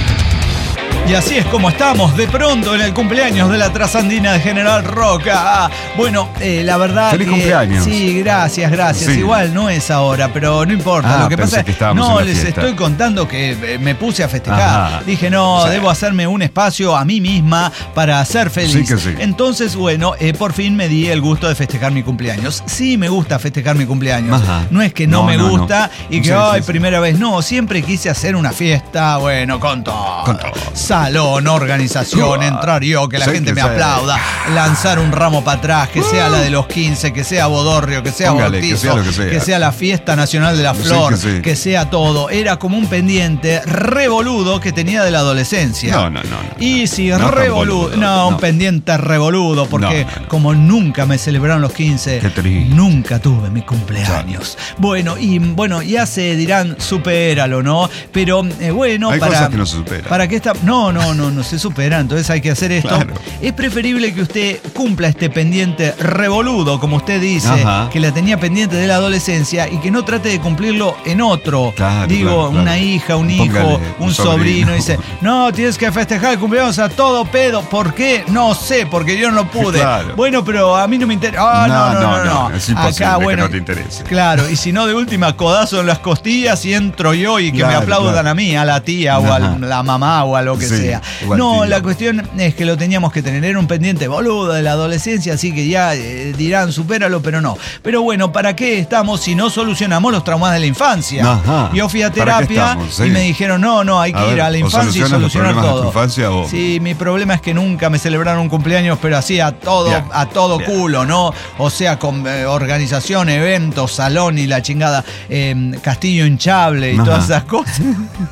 Y así es como estamos de pronto en el cumpleaños de la trasandina de General Roca. Ah, bueno, eh, la verdad Feliz que... cumpleaños. Sí, gracias, gracias. Sí. Igual no es ahora, pero no importa. Ah, Lo que pensé pasa es que estábamos no en la les fiesta. estoy contando que eh, me puse a festejar. Ajá. Dije, no, Sí. debo hacerme un espacio a mí misma para ser feliz. Sí que sí. Entonces, bueno, eh, por fin me di el gusto de festejar mi cumpleaños. Sí me gusta festejar mi cumpleaños. Ajá. No es que no, No, me no, no. gusta y que, Sí, ay, sí, sí. primera vez. No, siempre quise hacer una fiesta, bueno, con todo. Con todo. Salón, organización, Uah. entrar yo, que la Sí, gente que me sí. aplauda, lanzar un ramo para atrás, que sea la de los quince, que sea bodorrio, que sea Póngale, bautizo, que sea lo que sea. la fiesta nacional de la Sí, flor, que sí. que sea todo. Era como un pendiente revoludo que tenía de la adolescencia. No, no, no, no. Y si No tan revoludo, boludo, no, un no. pendiente revoludo, porque No, no, no. como nunca me celebraron los quince, Qué triste. nunca tuve mi cumpleaños. Bueno, y bueno, ya se dirán, supéralo, ¿no? Pero eh, bueno, Hay para, cosas que no se superan. para que esta. No, no, no, no se superan, entonces hay que hacer esto. Claro. Es preferible que usted cumpla este pendiente revoludo, como usted dice, Ajá. que la tenía pendiente de la adolescencia y que no trate de cumplirlo en otro. Claro, Digo, claro, claro. una hija, un hijo, Póngale un, un sobrino. sobrino. Dice, no, tienes que festejar el cumpleaños a todo pedo. ¿Por qué? No sé, porque yo no pude. Claro. Bueno, pero a mí no me interesa. Ah, no, no, no, no, no, es imposible Acá, que bueno, no te interese. Claro, y si no, de última, codazo en las costillas y entro yo y que Claro, me aplaudan claro. a mí, a la tía o a Ajá. la mamá o a lo que Sí, sea. o al No, tío. la cuestión es que lo teníamos que tener. Era un pendiente boludo de la adolescencia, así que ya eh, dirán, supéralo, pero no. Pero bueno, ¿para qué estamos si no solucionamos los traumas de la infancia? Ajá. Yo fui a ¿Para qué terapia estamos? Sí. y me dijeron, no, no, hay que A ir ver, a la o infancia y solucionas los solucionar problemas de todo. tu infancia o- Sí, mi problema es que nunca me celebraron un cumpleaños, pero así a todo, Bien, a todo bien. culo, ¿no? O sea, con eh, organización, eventos, salón y la chingada, eh, castillo hinchable y Ajá. todas esas cosas.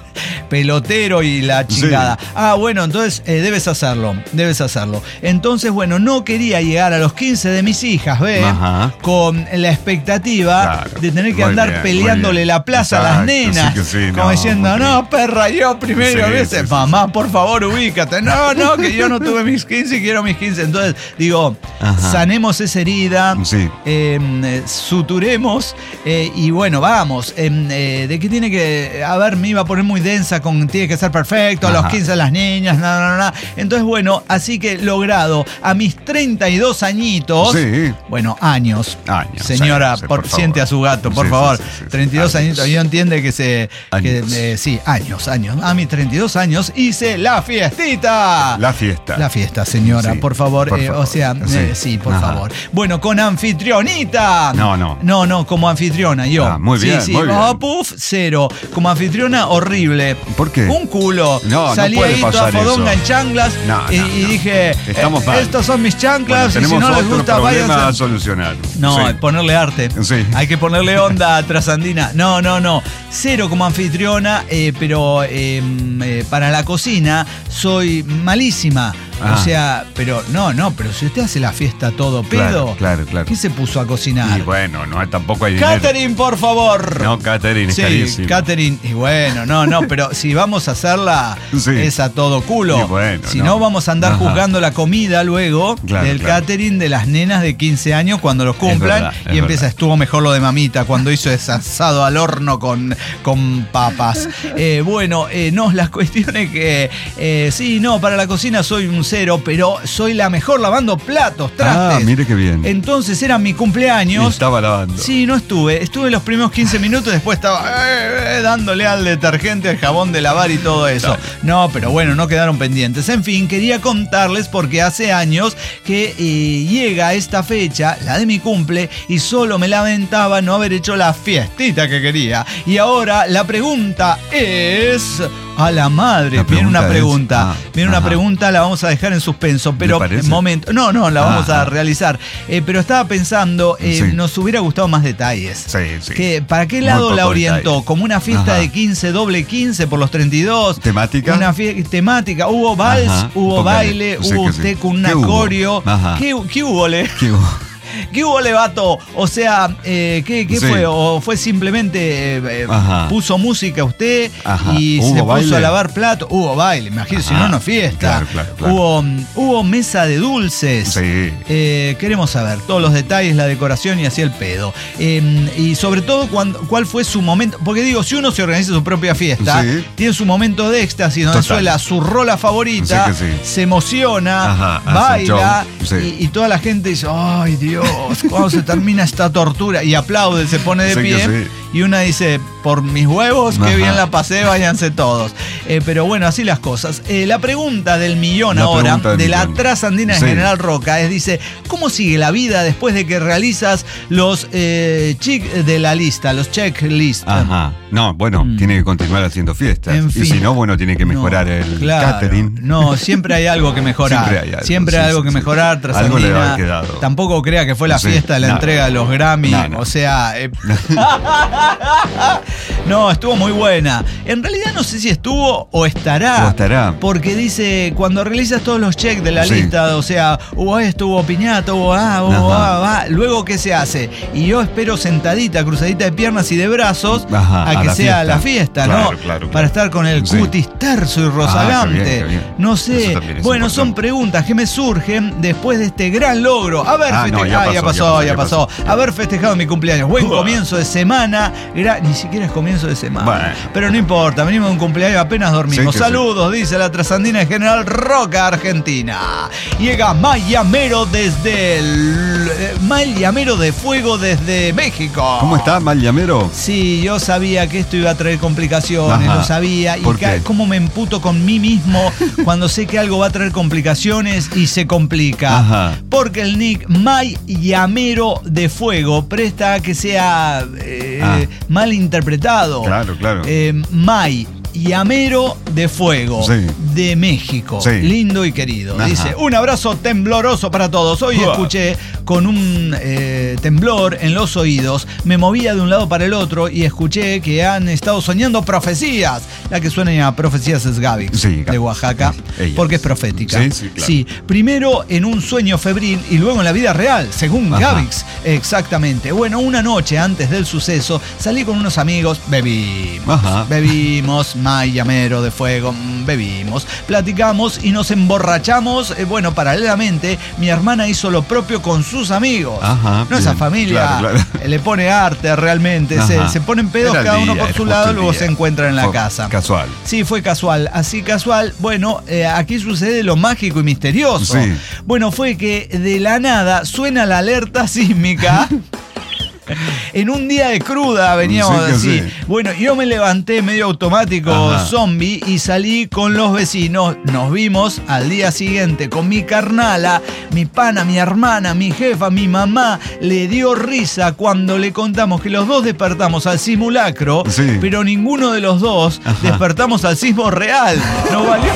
pelotero y la chingada. Sí. Ah, bueno, entonces eh, debes hacerlo, debes hacerlo. Entonces, bueno, no quería llegar a los quince de mis hijas, ¿ves? Ajá. Con la expectativa claro. de tener que muy andar bien, peleándole la plaza exacto, a las nenas. Sí sí, como no, diciendo, no, perra, yo primero. Sí, veces, sí, mamá, sí. por favor, ubícate. No, no, que yo no tuve mis quince y quiero mis quince. Entonces, digo, ajá. sanemos esa herida, sí. eh, suturemos eh, y bueno, vamos. Eh, eh, ¿De qué tiene que...? A ver, me iba a poner muy densa con tiene que ser perfecto, a los quince las niñas, nada, nada. Entonces, bueno, así que logrado a mis treinta y dos añitos, sí. bueno, años, años señora, sí, sí, por, por siente a su gato, por sí, favor, sí, sí, sí, treinta y dos años. añitos, yo entiende que se, que, eh, sí, años, años, a mis treinta y dos años hice la fiestita. La fiesta. La fiesta, señora, sí, por favor, por eh, favor. o sea, sí, eh, sí por Ajá. favor. Bueno, con anfitrionita. No, no. No, no, como anfitriona, yo. Ah, muy bien, sí, sí. muy bien. Oh, puff, cero. Como anfitriona, horrible. ¿Por qué? Un culo. No, Salí no puede ahí toda fodonga en chanclas no, no, y, y no. dije, Estamos eh, estos son mis chanclas bueno, y si no les gusta vayan a solucionar. No, sí. ponerle arte. Sí. Hay que ponerle onda trasandina. No, no, no. Cero como anfitriona, eh, pero eh, eh, para la cocina soy malísima. Ah. O sea, pero no, no, pero si usted hace la fiesta todo pedo, claro, claro, claro. ¿qué se puso a cocinar? Y bueno, no, tampoco hay dinero. Catherine, por favor. No, Catherine, es sí, carísimo. Catherine, y bueno, no, no, pero si vamos a hacerla sí. es a todo culo. Y bueno, si no, no vamos a andar Ajá. juzgando la comida luego claro, del claro. catering de las nenas de quince años cuando los cumplan verdad, y empieza, verdad. estuvo mejor lo de mamita cuando hizo ese asado al horno con, con papas. Eh, bueno, eh, no, las cuestiones que eh, sí, no, para la cocina soy un cero, pero soy la mejor lavando platos, trastes. Ah, mire qué bien. Entonces era mi cumpleaños. Y estaba lavando. Sí, no estuve. Estuve los primeros quince minutos, después estaba eh, eh, dándole al detergente, al jabón de lavar y todo eso. No, pero bueno, no quedaron pendientes. En fin, quería contarles porque hace años que eh, llega esta fecha, la de mi cumple, y solo me lamentaba no haber hecho la fiestita que quería. Y ahora la pregunta es... A la madre, la viene una pregunta. Es, ah, viene ajá. una pregunta, la vamos a dejar en suspenso, pero en momento. No, no, la vamos ajá. a realizar. Eh, pero estaba pensando, eh, sí. nos hubiera gustado más detalles. Sí, sí. Que, ¿para qué lado la orientó? Detalle. ¿Como una fiesta ajá. de quince, doble quince por los treinta y dos? ¿Temática? Una fie- temática. Hubo vals, ajá. hubo baile, sí, hubo usted sí. con una coreo. ¿Qué, ¿Qué hubo, le? ¿Qué hubo? ¿Qué hubo, Levato? O sea, eh, ¿qué, qué sí. fue? ¿O fue simplemente eh, puso música usted Ajá. y se baile? puso a lavar platos? Hubo baile, imagínate, si no, no fiesta. Claro, claro, claro. Hubo, hubo mesa de dulces. Sí. Eh, queremos saber todos los detalles, la decoración y así el pedo. Eh, y sobre todo, cuando, ¿cuál fue su momento? Porque digo, si uno se organiza su propia fiesta, sí. tiene su momento de éxtasis, donde Total. suena su rola favorita, sí sí. se emociona, Ajá, baila sí. y, y toda la gente dice, ¡ay, Dios! ¿Cuándo se termina esta tortura? Y aplaude, se pone de sí pie. Sí. Y una dice, por mis huevos, Ajá. que bien la pasé, váyanse todos. Eh, pero bueno, así las cosas. Eh, la pregunta del millón la ahora, de millón. la trasandina de sí. General Roca, es, dice, ¿cómo sigue la vida después de que realizas los eh, chic de la lista, los checklist? Ajá. No, bueno, mm. tiene que continuar haciendo fiestas. En fin. Y si no, bueno, tiene que mejorar no, el claro. catering. No, siempre hay algo que mejorar. Siempre hay algo, siempre hay sí, algo sí, que sí. mejorar. Trasandina. Algo le va a quedado. Tampoco crea que fue la sí. fiesta de la no, entrega de los Grammy. No, no. O sea... Eh, no, estuvo muy buena. En realidad no sé si estuvo o estará. O estará. Porque dice, cuando realizas todos los checks de la sí. lista, o sea, hubo esto, hubo piñata, hubo ah, hubo ah, ah, luego ¿qué se hace? Y yo espero sentadita, cruzadita de piernas y de brazos Ajá, a que a sea fiesta. la fiesta, claro, ¿no? Claro, claro. Para estar con el sí. cutis terso y rozagante. Ah, qué bien, qué bien. No sé. Bueno, importante. Son preguntas que me surgen después de este gran logro. Haber ah, festejado, no, ya, ah, ya pasó, ya pasó. Ya pasó. Haber festejado mi cumpleaños. Buen uh. comienzo de semana. Era, ni siquiera es comienzo de semana. Bueno. Pero no importa, venimos de un cumpleaños, apenas dormimos. Sí, Saludos, sí. dice la trasandina de General Roca, Argentina. Llega Mayamero desde el... Mayamero de Fuego desde México. ¿Cómo está, Mayamero? Sí, yo sabía que esto iba a traer complicaciones, Ajá. lo sabía. Y ca- cómo me emputo con mí mismo cuando sé que algo va a traer complicaciones y se complica. Ajá. Porque el nick Mayamero de Fuego presta a que sea eh, ah. mal interpretado. Claro, claro. Eh, May Llamero de Fuego, sí. de México, sí. lindo y querido. Ajá. Dice, un abrazo tembloroso para todos. Hoy Uah. escuché con un eh, temblor en los oídos, me movía de un lado para el otro y escuché que han estado soñando profecías. La que suena a profecías es Gaby, sí, de Oaxaca, ella. porque es profética. Sí, sí, claro. Sí, primero en un sueño febril y luego en la vida real, según Ajá. Gavix. Exactamente. Bueno, una noche antes del suceso salí con unos amigos, bebimos, Ajá. bebimos, May Llamero de Fuego, mm, bebimos, platicamos y nos emborrachamos. Eh, bueno, paralelamente, mi hermana hizo lo propio con sus amigos. Ajá, no, esa bien, familia claro, claro. eh, le pone arte realmente, se, Ajá. se ponen pedos Era el cada uno día, por es su justo lado, el luego día. se encuentran en la Fue casa. Casual. Sí, fue casual, así casual. Bueno, eh, aquí sucede lo mágico y misterioso. Sí. Bueno, fue que de la nada suena la alerta sísmica. En un día de cruda veníamos Sí que así. sí. Bueno, yo me levanté medio automático, Ajá. zombie, y salí con los vecinos. Nos vimos al día siguiente con mi carnala, mi pana, mi hermana, mi jefa, mi mamá. Le dio risa cuando le contamos que los dos despertamos al simulacro, Sí. pero ninguno de los dos Ajá. despertamos al sismo real. Nos valió.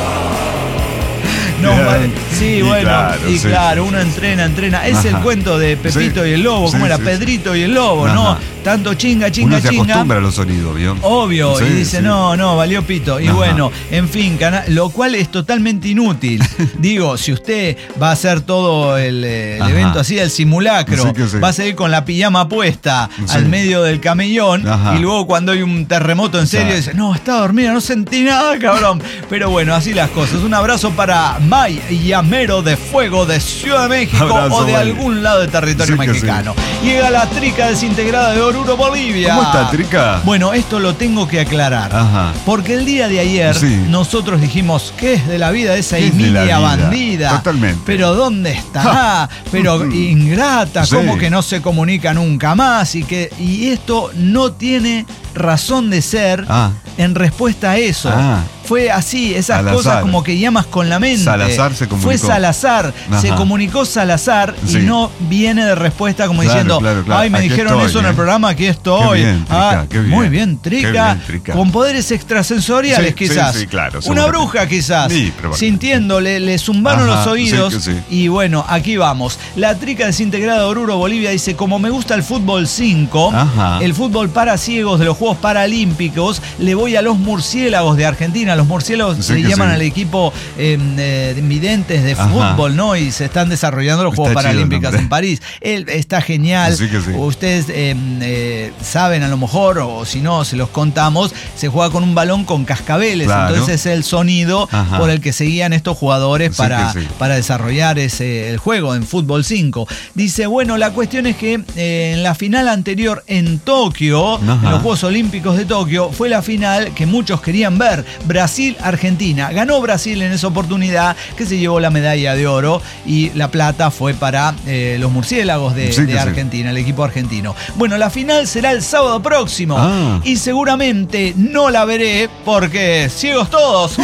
Nos Bien. vale- Sí, Y bueno, claro, y sí, claro, sí, uno sí. entrena, entrena. Es el Ajá. cuento de Pepito Sí. y el Lobo, ¿cómo Sí, era? sí, Pedrito y el Lobo, ¿no? Ajá. Tanto chinga, chinga, Uno se chinga. acostumbra a los sonidos, ¿vio? Obvio, Sí, y dice, sí. no, no, valió pito. Y Ajá. bueno, en fin, cana- lo cual es totalmente inútil. Digo, si usted va a hacer todo el, eh, el Ajá. evento así, el simulacro, Sí que sí. va a seguir con la pijama puesta Sí. al medio del camellón, Ajá. y luego cuando hay un terremoto en serio, Claro. dice, no, está dormida, no sentí nada, cabrón. Pero bueno, así las cosas. Un abrazo para May Llamero de Fuego de Ciudad de México Abrazo, o de May. algún lado de territorio Sí que mexicano. Llega la trica desintegrada de Oruro, Bolivia. ¿Cómo está, Trica? Bueno, esto lo tengo que aclarar. Ajá. Porque el día de ayer Sí. nosotros dijimos, ¿qué es de la vida de esa ¿Qué es de la Emilia vida? bandida? Totalmente. Pero ¿dónde estará? Pero ingrata, Sí. como que no se comunica nunca más y que y esto no tiene razón de ser Ah. en respuesta a eso. Ah. Fue así, esas Salazar. cosas como que llamas con la mente. Salazar se comunicó. Fue Salazar, Ajá. se comunicó Salazar Sí. y no viene de respuesta como Claro, diciendo, claro, claro. ay, me Aquí dijeron estoy, eso en ¿eh? el programa, aquí estoy. Qué bien, Trica, Ah, qué bien. Muy bien, Trica, Qué bien, Trica. con poderes extrasensoriales Sí, sí, quizás. sí, claro, Una seguramente. bruja quizás. Sí, probablemente. Sintiendo, le, le zumbaron Ajá, los oídos. sí que sí. Y bueno, aquí vamos. La Trica desintegrada de Oruro, Bolivia dice, como me gusta el fútbol cinco, Ajá. el fútbol para ciegos de los Juegos Paralímpicos, le voy a los murciélagos de Argentina. Los murciélagos Sí se que llaman sí. al equipo eh, eh, de videntes de Ajá. fútbol, ¿no? Y se están desarrollando los Está Juegos chido el Paralímpicos nombre. en París. Él está genial. Sí que sí. Ustedes eh, eh, saben a lo mejor, o si no, se los contamos, se juega con un balón con cascabeles. Claro. Entonces es el sonido Ajá. por el que seguían estos jugadores Sí para, que sí. para desarrollar ese, el juego en fútbol cinco. Dice, bueno, la cuestión es que eh, en la final anterior en Tokio, Ajá. en los Juegos Olímpicos de Tokio, fue la final que muchos querían ver. Brasil-Argentina. Ganó Brasil en esa oportunidad, que se llevó la medalla de oro, y la plata fue para eh, los murciélagos de, Sí que de sí. Argentina, el equipo argentino. Bueno, la final será el sábado próximo Ah. y seguramente no la veré porque ciegos todos.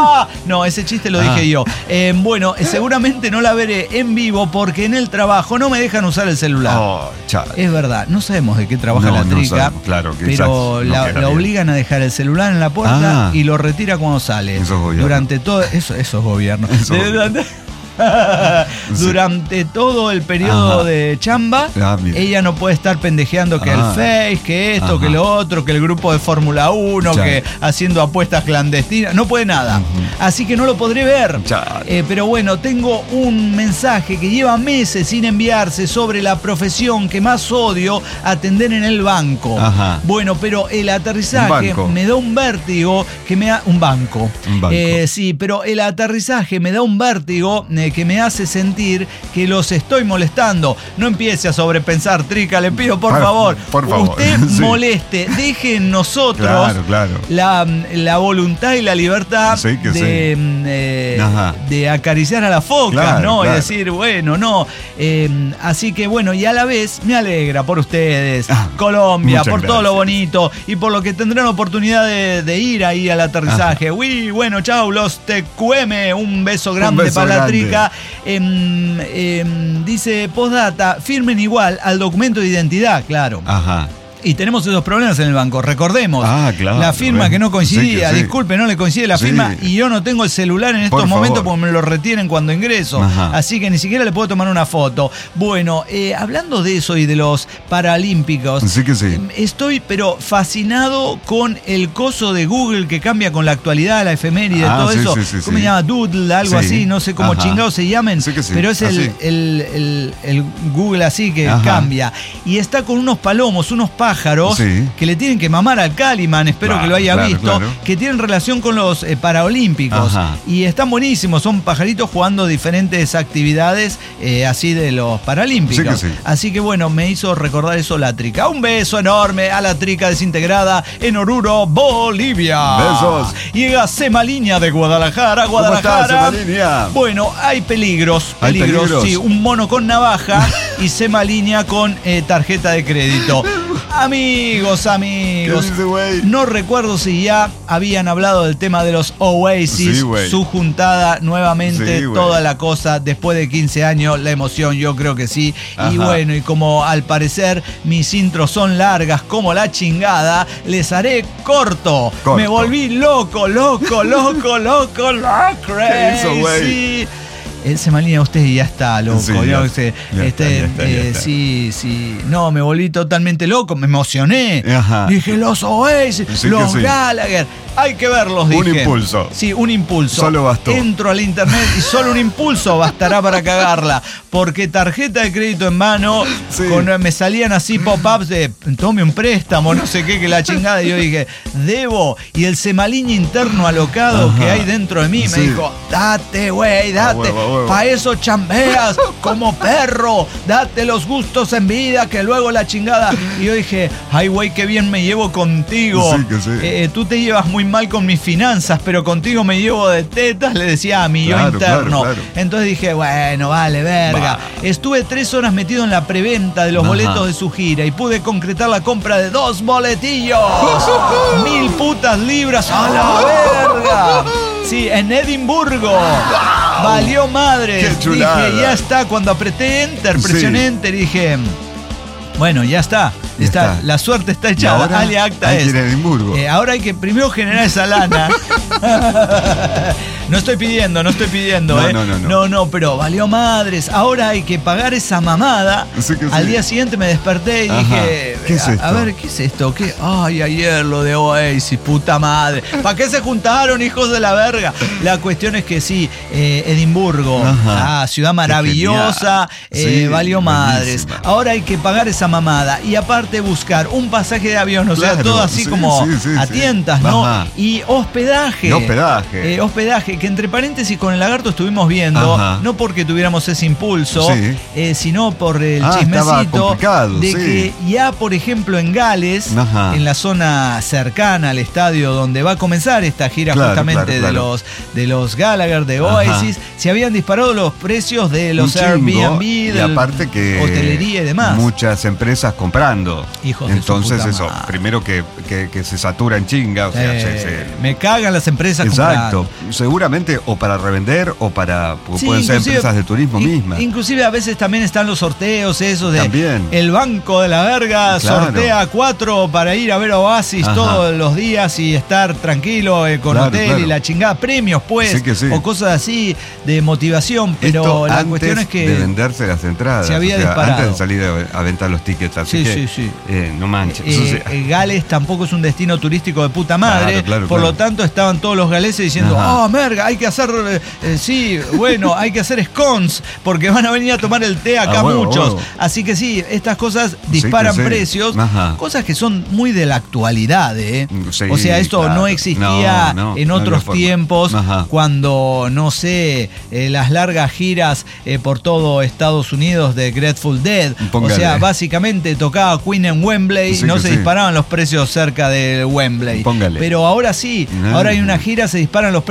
No, ese chiste lo dije Ah. yo. Eh, bueno, eh, seguramente no la veré en vivo porque en el trabajo no me dejan usar el celular. Oh, chao. Es verdad, no sabemos de qué trabaja No, la no Trica, sabemos, claro, quizás pero no la, queda la bien. obligan a dejar el celular en la puerta Ah. y lo retira cuando sale. Eso es gobierno. Durante todo eso, eso es gobierno. Eso es Durante, durante todo el periodo Ajá. de chamba, Ah, mira. ella no puede estar pendejeando que Ah. el Face, que esto, Ajá. que lo otro, que el grupo de Fórmula uno, Chao. que haciendo apuestas clandestinas. No puede nada. Ujú. Así que no lo podré ver. Chao. Eh, pero bueno, tengo un mensaje que lleva meses sin enviarse sobre la profesión que más odio atender en el banco. Ajá. Bueno, pero el aterrizaje Un banco. me da un vértigo que me ha... Un banco. Un banco. Eh, sí, pero el aterrizaje me da un vértigo eh, que me hace sentir que los estoy molestando. No empiece a sobrepensar, Trica, le pido por Por- favor. por favor. Usted Sí. moleste, deje en nosotros Claro, claro. La, la voluntad y la libertad Sí, que de, sí. mm, eh, Ajá. de acariciar a la foca, Claro, ¿no? claro. Y decir, bueno, no. Eh, así que bueno, y a la vez me alegra por ustedes, Ah, Colombia, muchas por todo lo gracias. bonito y por lo que tendrán oportunidad de, de ir ahí al aterrizaje. Uy, bueno, chau, los T Q M, un beso grande beso para la grande. Trica. Em, em, dice postdata, firmen igual al documento de identidad, claro. Ajá. Y tenemos esos problemas en el banco. Recordemos, ah, claro, la firma ven. que no coincidía, Sí, que sí. disculpe, no le coincide la Sí. firma y yo no tengo el celular en estos Por momentos favor. porque me lo retienen cuando ingreso. Ajá. Así que ni siquiera le puedo tomar una foto. Bueno, eh, hablando de eso y de los Paralímpicos, Sí que sí. estoy pero fascinado con el coso de Google que cambia con la actualidad, la efeméride, Ah, todo sí, eso. sí, sí, ¿Cómo sí. se llama? Doodle, algo Sí. así, no sé cómo Ajá. chingados se llamen. Sí que sí. Pero es el, Así. el, el, el Google así que Ajá. cambia. Y está con unos palomos, unos pájaros Sí. que le tienen que mamar al Caliman, espero Claro, que lo haya claro, visto, claro. que tienen relación con los eh, Paralímpicos. Ajá. Y están buenísimos, son pajaritos jugando diferentes actividades eh, así de los Paralímpicos. Sí que sí. Así que bueno, me hizo recordar eso la trica. Un beso enorme a la trica desintegrada en Oruro, Bolivia. Besos. Llega Semaliña de Guadalajara, ¿Cómo Guadalajara. estás, Semaliña? Bueno, hay peligros, Hay peligros, peligros. sí, un mono con navaja y Semaliña con eh, tarjeta de crédito. Amigos, amigos, ¿Qué dice, güey? no recuerdo si ya habían hablado del tema de los Oasis, Sí, güey. su juntada nuevamente, Sí, güey. toda la cosa, después de quince años, la emoción, yo creo que sí. Ajá. Y bueno, y como al parecer mis intros son largas como la chingada, les haré corto. Corto. Me volví loco, loco, loco, loco, loco. ¿Qué hizo, güey? Sí. El Semaliña, usted ya está loco. Sí, ya ya- usted, ya este, está, ya está, ya eh, está. Sí, sí. No, me volví totalmente loco, me emocioné. Ajá. Dije, los Oasis, Sí que los sí. Gallagher. Hay que verlos, Un dije. impulso. Sí, un impulso. Solo bastó. Entro al internet y solo un impulso bastará para cagarla. Porque tarjeta de crédito en mano, Sí. con, me salían así pop-ups de tome un préstamo, no sé qué, que la chingada. Y yo dije, debo. Y el Semaliña interno alocado Ajá. que hay dentro de mí me Sí. dijo, date, güey, date. A huevo, a huevo. Pa' eso chambeas como perro. Date los gustos en vida que luego la chingada. Y yo dije, ay, güey, qué bien me llevo contigo. Sí, que sí. Eh, tú te llevas muy mal con mis finanzas, pero contigo me llevo de tetas, le decía a mi yo Claro, interno. claro, claro. Entonces dije, bueno, vale, verga. Va. Estuve tres horas metido en la preventa de los Ajá. boletos de su gira y pude concretar la compra de dos boletillos. Mil putas libras a la verga. Sí, en Edimburgo. Valió madre. Qué chulada. Dije, ya está. Cuando apreté enter, presioné Sí. enter y dije, bueno, ya está. Ya Está, está. la suerte está Y hecha. ahora Ale acta hay que es. ir a Edimburgo. Eh, ahora hay que primero generar esa lana. No estoy pidiendo, no estoy pidiendo, No, ¿eh? no, no, no. no, no, pero valió madres. Ahora hay que pagar esa mamada. Sí que sí. Al día siguiente me desperté y Ajá. dije, ¿Qué es a, esto? a ver, ¿qué es esto? ¿Qué? Ay, ayer lo de Oasis, puta madre. ¿Para qué se juntaron, hijos de la verga? La cuestión es que sí, eh, Edimburgo, Ajá. ah, ciudad Qué maravillosa, genial. eh, Sí, valió madres. buenísima. Ahora hay que pagar esa mamada y aparte buscar un pasaje de avión, o sea, Claro, todo así sí, como sí, sí, a sí. tientas, ¿no? Ajá. Y hospedaje. Y hospedaje. Eh, hospedaje, que entre paréntesis con el lagarto estuvimos viendo, Ajá. no porque tuviéramos ese impulso, Sí. eh, sino por el Ah, estaba chismecito complicado, de sí. que ya, por ejemplo, en Gales, Ajá. en la zona cercana al estadio donde va a comenzar esta gira Claro, justamente claro, de claro. los de los Gallagher, de Ajá. Oasis, se habían disparado los precios de los Un chingo, Airbnb, y de aparte que hotelería y demás. muchas empresas comprando. Hijos de su Entonces puta eso, madre. primero que, que, que se satura en chinga, o sea, Eh, se- se- me cagan las empresas Exacto, comprando. seguramente o para revender o para porque Sí, pueden ser inclusive- empresas de turismo in- mismas. Inclusive a veces también están los sorteos esos de También. el banco de la verga Claro. sortea cuatro para ir a ver Oasis Ajá. todos los días y estar tranquilo eh, con Claro, hotel claro. y la chingada, premios pues, Sí que sí. o cosas así de motivación, pero Esto la antes cuestión es que de venderse las entradas, se había o sea, disparado. antes de salir a, a vender los tickets, así Sí, que sí, sí. eh, no manches. Eh, o sea, eh, Gales tampoco es un destino turístico de puta madre, Claro, claro, por claro. lo tanto estaban todos los galeses diciendo, Ajá. oh, merga, hay que hacer, eh, eh, sí, bueno, hay que hacer scones, porque van a venir a tomar el té acá A huevo, muchos. a huevo. Así que sí, estas cosas disparan que sí. precios, Ajá. cosas que son muy de la actualidad, ¿eh? Sí, o sea, esto claro. no existía No, no, en no había otros forma. tiempos, Ajá. cuando, no sé, eh, las largas giras eh, por todo Estados Unidos de Grateful Dead, Póngale. o sea, básicamente tocaba Queen en Wembley, Sí no que se sí. disparaban los precios cerca de Wembley. Póngale. Pero ahora sí, Ah. ahora hay una gira, se disparan los precios A y huevo, algo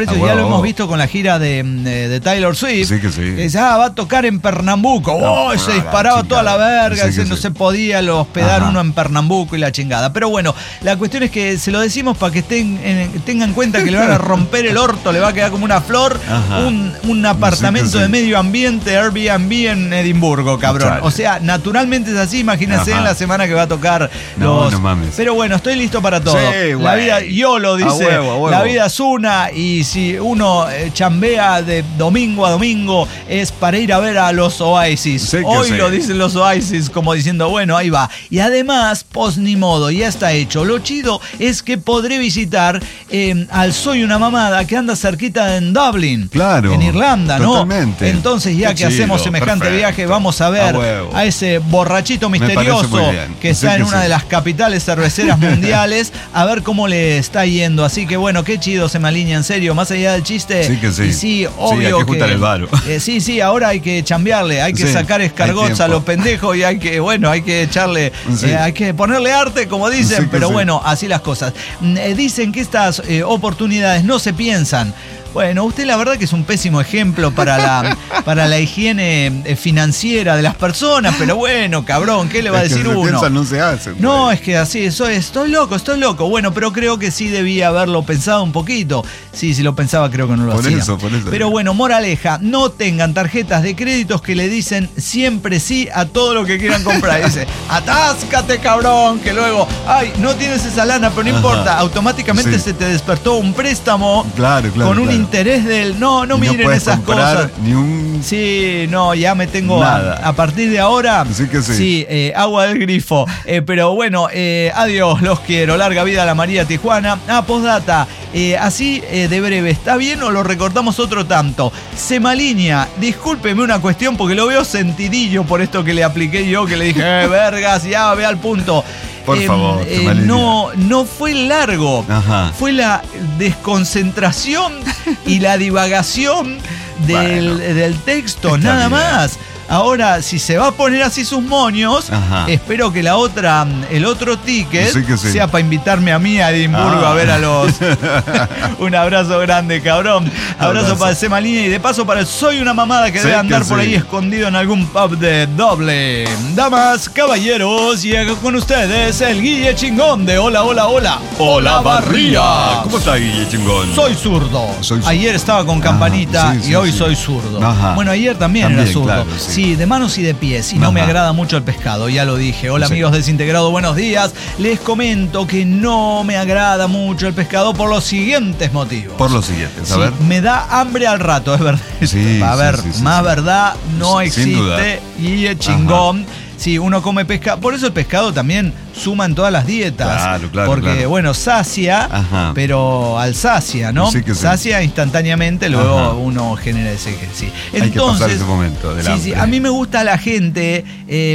hemos visto con la gira de, de, de Taylor Swift. Sí que sí. Que dice, ah, va a tocar en Pernambuco. Oh, No, se la disparaba chingada. toda la verga, Sí ese que no sí. se podía el hospedar Ajá. uno en Pernambuco y la chingada. Pero bueno, la cuestión es que se lo decimos para que estén, en, tengan en cuenta que le van a romper el orto, le va a quedar como una flor, Ajá. un, un apartamento Sí que sí. de medio ambiente, Airbnb en Edimburgo, cabrón. Chale. O sea, naturalmente es así, imagínense Ajá. en la semana que va a tocar No, los... no mames. Pero bueno, estoy listo para todo. Sí, la güey. vida, YOLO dice, A huevo, a huevo. la vida es una y si uno eh, chambea de domingo a domingo es para ir a ver a los Oasis. Sí que Hoy sí. lo dicen los Oasis como diciendo, bueno, ahí va. Y además, pues ni modo, ya está hecho. Lo chido es que podré visitar eh, al Soy una Mamada que anda cerquita en Dublin. Claro, En Irlanda, ¿no? totalmente. Entonces ya Qué que hacemos chido, semejante perfecto. viaje, vamos a ver A huevo. a ese borrachito Me parece misterioso muy bien. que Sí está en que una sí. de las capitales cerveceras mundiales, a ver cómo le está yendo. Así que bueno, qué chido se me alinea, en serio, más allá del chiste. Sí que sí. Y sí, Sí, obvio hay que juntar el varo. eh, sí, sí, ahora hay que chambearle, hay que Sí, sacar hay escargots a tiempo. los pendejos y hay que, bueno, hay que echarle, Sí. eh, hay que ponerle arte, como dicen, Sí que pero sí. bueno, así las cosas. Mm, eh, dicen que estas eh, oportunidades no se piensan. Bueno, usted la verdad que es un pésimo ejemplo para la, para la higiene eh, financiera de las personas, pero bueno, cabrón, ¿qué le va a Es que decir se uno? piensan, no se hacen. No, güey. es que así, eso es, estoy loco, estoy loco. Bueno, pero creo que sí debía haberlo pensado un poquito. Sí, si lo pensaba creo que no lo Por hacía. eso, por eso. Pero bueno, moraleja, no tengan tarjetas de créditos que le dicen siempre sí a todo lo que quieran comprar. Dice, atáscate, cabrón, que luego, ay, no tienes esa lana, pero no Ajá. importa, automáticamente Sí. se te despertó un préstamo Claro, claro, con un claro. interés del... No, no Y miren puedes esas comprar cosas. Ni un. Sí, no, ya me tengo a, Nada. a partir de ahora. Sí que sí. eh, agua del grifo. Eh, pero bueno, eh, adiós, los quiero. Larga vida a la María Tijuana. Ah, postdata. Eh, así eh, de breve, ¿está bien o lo recortamos otro tanto? Semalinea, discúlpeme una cuestión porque lo veo sentidillo por esto que le apliqué yo, que le dije, eh, vergas, ya, ve al punto. Por favor, eh, Semalinea. no, no fue largo. Ajá. Fue la desconcentración y la divagación del, Bueno, del texto, está nada bien. más. Ahora, si se va a poner así sus moños, Ajá. espero que la otra, el otro ticket Sí que sí. sea para invitarme a mí a Edimburgo Ah. a ver a los. Un abrazo grande, cabrón. Abrazo, Abrazo. para el Semalinea y de paso para el Soy una Mamada que Sí debe que andar por sí. ahí escondido en algún pub de doble. Damas, caballeros, llega con ustedes el Guille Chingón de Hola, Hola, Hola. Hola, Barría. ¿Cómo está, Guille Chingón? Soy zurdo. Soy zurdo. Ayer estaba con campanita Ah, sí, sí, y hoy sí. soy zurdo. Ajá. Bueno, ayer también, También, era zurdo. claro, sí. Sí, de manos y de pies. Y no Ajá. me agrada mucho el pescado, ya lo dije. Hola Sí. amigos desintegrados, buenos días. Les comento que no me agrada mucho el pescado por los siguientes motivos. Por lo siguiente, a Sí, ver. me da hambre al rato, es verdad. Sí, a sí, ver, sí, sí, más sí. verdad no Sin existe. duda. Y es chingón. Sí, uno come pescado. Por eso el pescado también suma en todas las dietas. Claro, claro, Porque, claro. bueno, sacia, Ajá. pero al sacia, ¿no? Sí que sí. Sacia instantáneamente, luego Ajá. uno genera ese que sí. Hay que pasar ese momento del sí, sí, hambre. a mí me gusta la gente, eh,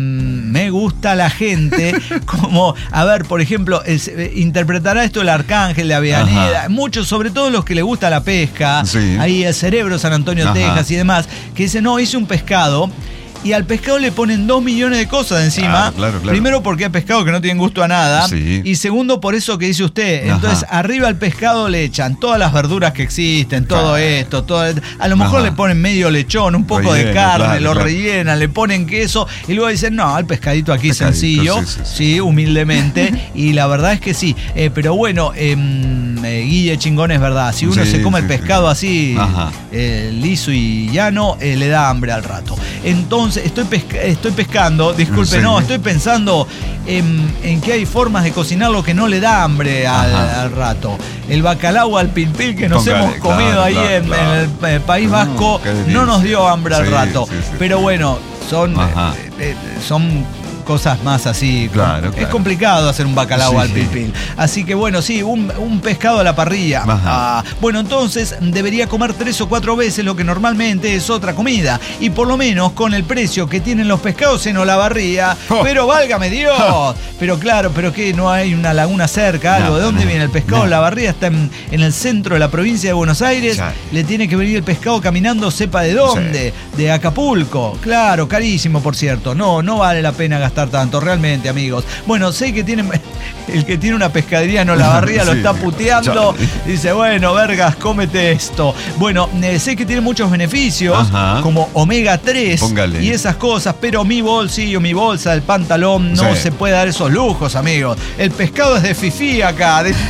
me gusta la gente, como, a ver, por ejemplo, es- eh, interpretará esto el Arcángel de Avellaneda, Ajá. muchos, sobre todo los que le gusta la pesca, Sí. ahí el Cerebro, San Antonio, Ajá. Texas y demás, que dicen, no, hice un pescado. Y al pescado le ponen dos millones de cosas encima. Claro, claro, claro. Primero porque hay pescado que no tienen gusto a nada. Sí. Y segundo por eso que dice usted. Ajá. Entonces arriba al pescado le echan todas las verduras que existen, todo Claro. esto, todo esto. A lo mejor Ajá. le ponen medio lechón, un poco de Relleno, carne, claro, lo claro. rellenan, le ponen queso. Y luego dicen, no, al pescadito aquí Pescadito, sencillo. sí, sí, sí. Sí, humildemente. Y la verdad es que sí. Eh, pero bueno, em, eh, Guille Chingón es verdad. Si uno Sí, se come sí, el sí. pescado así, Ajá. eh, liso y llano, eh, le da hambre al rato. Entonces, estoy, pesca- estoy pescando, disculpe, Sí. no, estoy pensando en, en que hay formas de cocinar lo que no le da hambre al, Ajá. al rato. El bacalao al pilpil que nos Póngale, hemos comido claro, ahí claro, en, claro. en el eh, País No, Vasco qué delicia. no nos dio hambre al Sí, rato. sí, sí. Pero bueno, son, Ajá. eh, eh, son cosas más así. Claro, Es claro. complicado hacer un bacalao Sí, al sí. pilpil. Así que bueno, sí, un, un pescado a la parrilla. Ajá. Ah, bueno, entonces debería comer tres o cuatro veces lo que normalmente es otra comida. Y por lo menos con el precio que tienen los pescados en Olavarría. Oh. Pero válgame Dios. Oh. Pero claro, pero que no hay una laguna cerca, algo. No, ¿De dónde no, viene el pescado? no. Olavarría está en, en el centro de la provincia de Buenos Aires. Ya. Le tiene que venir el pescado caminando, sepa de dónde. De Acapulco. Claro, carísimo, por cierto. No, no vale la pena gastar gastar tanto, realmente, amigos. Bueno, sé que tienen... El que tiene una pescadería en Olavarría lo sí, está puteando. Dice, bueno, vergas, cómete esto. Bueno, eh, sé que tiene muchos beneficios, ajá, como omega tres. Póngale. Y esas cosas, pero mi bolsillo, mi bolsa, el pantalón, no sí. se puede dar esos lujos, amigos. El pescado es de fifí acá. De...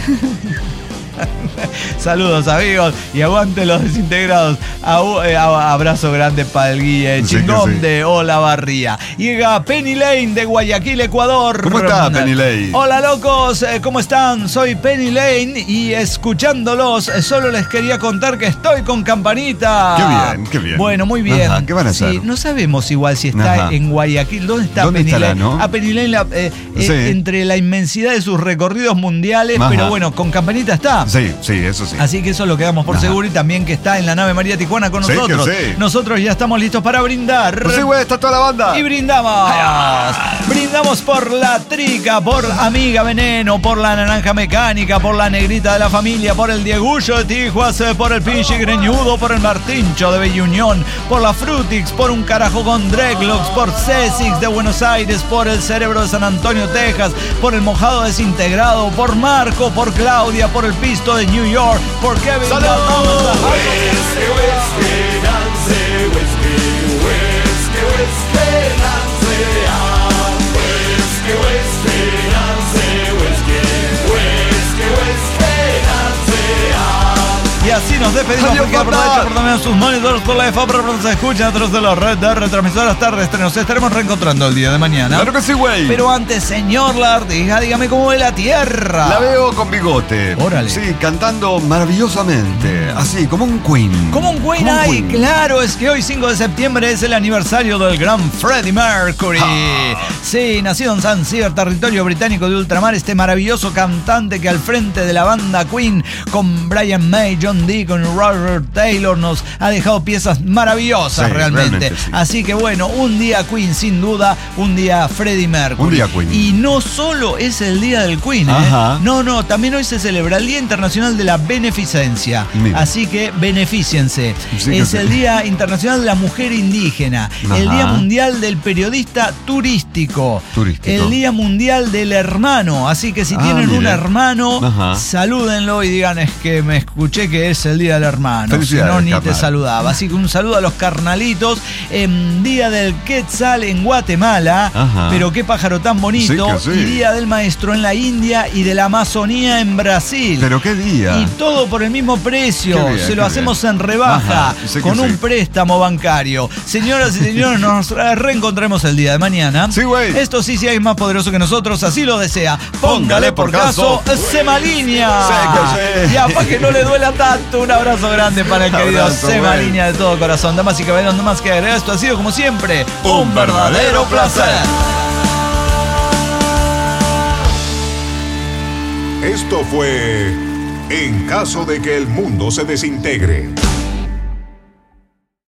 Saludos, amigos, y aguante los desintegrados. Abrazo grande para el guille, chingón sí, sí. de Olavarría. Llega Penny Lane de Guayaquil, Ecuador. ¿Cómo está, Penny Lane? Hola, locos, ¿cómo están? Soy Penny Lane y escuchándolos, solo les quería contar que estoy con Campanita. Qué bien, qué bien. Bueno, muy bien. Ajá, ¿qué van a hacer? Sí, no sabemos igual si está Ajá. en Guayaquil. ¿Dónde está ¿Dónde Penny estará, Lane? no? A Penny Lane, la, eh, sí. eh, entre la inmensidad de sus recorridos mundiales, Ajá. pero bueno, con Campanita está. Sí, sí, eso sí. Así que eso lo quedamos por Ajá. seguro y también que está en la nave María Tijuana con nosotros. Sí, sí. Nosotros ya estamos listos para brindar. Pues sí, güey, está toda la banda. Y brindamos. Ay, brindamos por la Trica, por Amiga Veneno, por la Naranja Mecánica, por la Negrita de la Familia, por el Diegullo de Tijuas, por el Pinche Greñudo, por el Martincho de Bella Unión, por la Frutix, por un carajo con Dreadlocks, por Cesix de Buenos Aires, por el Cerebro de San Antonio, Texas, por el Mojado Desintegrado, por Marco, por Claudia, por el Pisto de New York, por Kevin. ¡Salud! Y así nos despedimos porque aprovecho por también sus monitores por la F A, pero nos escuchan a través de la red de retransmisoras terrestres. Nos estaremos reencontrando el día de mañana. Claro que sí, güey. Pero antes, señor Lardija, dígame cómo ve la tierra. La veo con bigote. Órale. Sí, cantando maravillosamente. Así, como un Queen. Como un Queen, como un ay, Queen. Claro, es que hoy cinco de septiembre es el aniversario del gran Freddie Mercury. Ah. Sí, nacido en San Cyr, territorio británico de ultramar, este maravilloso cantante que al frente de la banda Queen, con Brian May, John Deacon, Roger Taylor, nos ha dejado piezas maravillosas, sí, realmente. realmente sí. Así que bueno, un día Queen, sin duda, un día Freddie Mercury. Un día Queen. Y no solo es el día del Queen, ¿eh? No, no, también hoy se celebra el Día Internacional de la Beneficencia. Mira. Así que benefíciense. Sí, es el Día Internacional de la Mujer Indígena. Ajá. El Día Mundial del Periodista Turístico. Turístico. El Día Mundial del Hermano. Así que si ah, tienen mira. un hermano, Ajá. salúdenlo y digan, es que me escuché que es el Día del Hermano, si no ni te saludaba. Así que un saludo a los carnalitos. En Día del Quetzal en Guatemala, Ajá. pero qué pájaro tan bonito. Sí sí. Y Día del Maestro en la India y de la Amazonía en Brasil. Pero qué día. Y todo por el mismo precio. Bien, se lo hacemos bien. en rebaja, sí con un sí. préstamo bancario. Señoras y señores, nos reencontraremos el día de mañana. Sí, güey. Esto sí, sí es más poderoso que nosotros, así lo desea. Póngale por caso, Semalinia. Sí, ya, para que no le duela tanto. Un abrazo grande para el querido abrazo, Semalinia de todo corazón. Damas y caballeros, no más que agregar, esto ha sido como siempre un, un verdadero placer. Esto fue En caso de que el mundo se desintegre.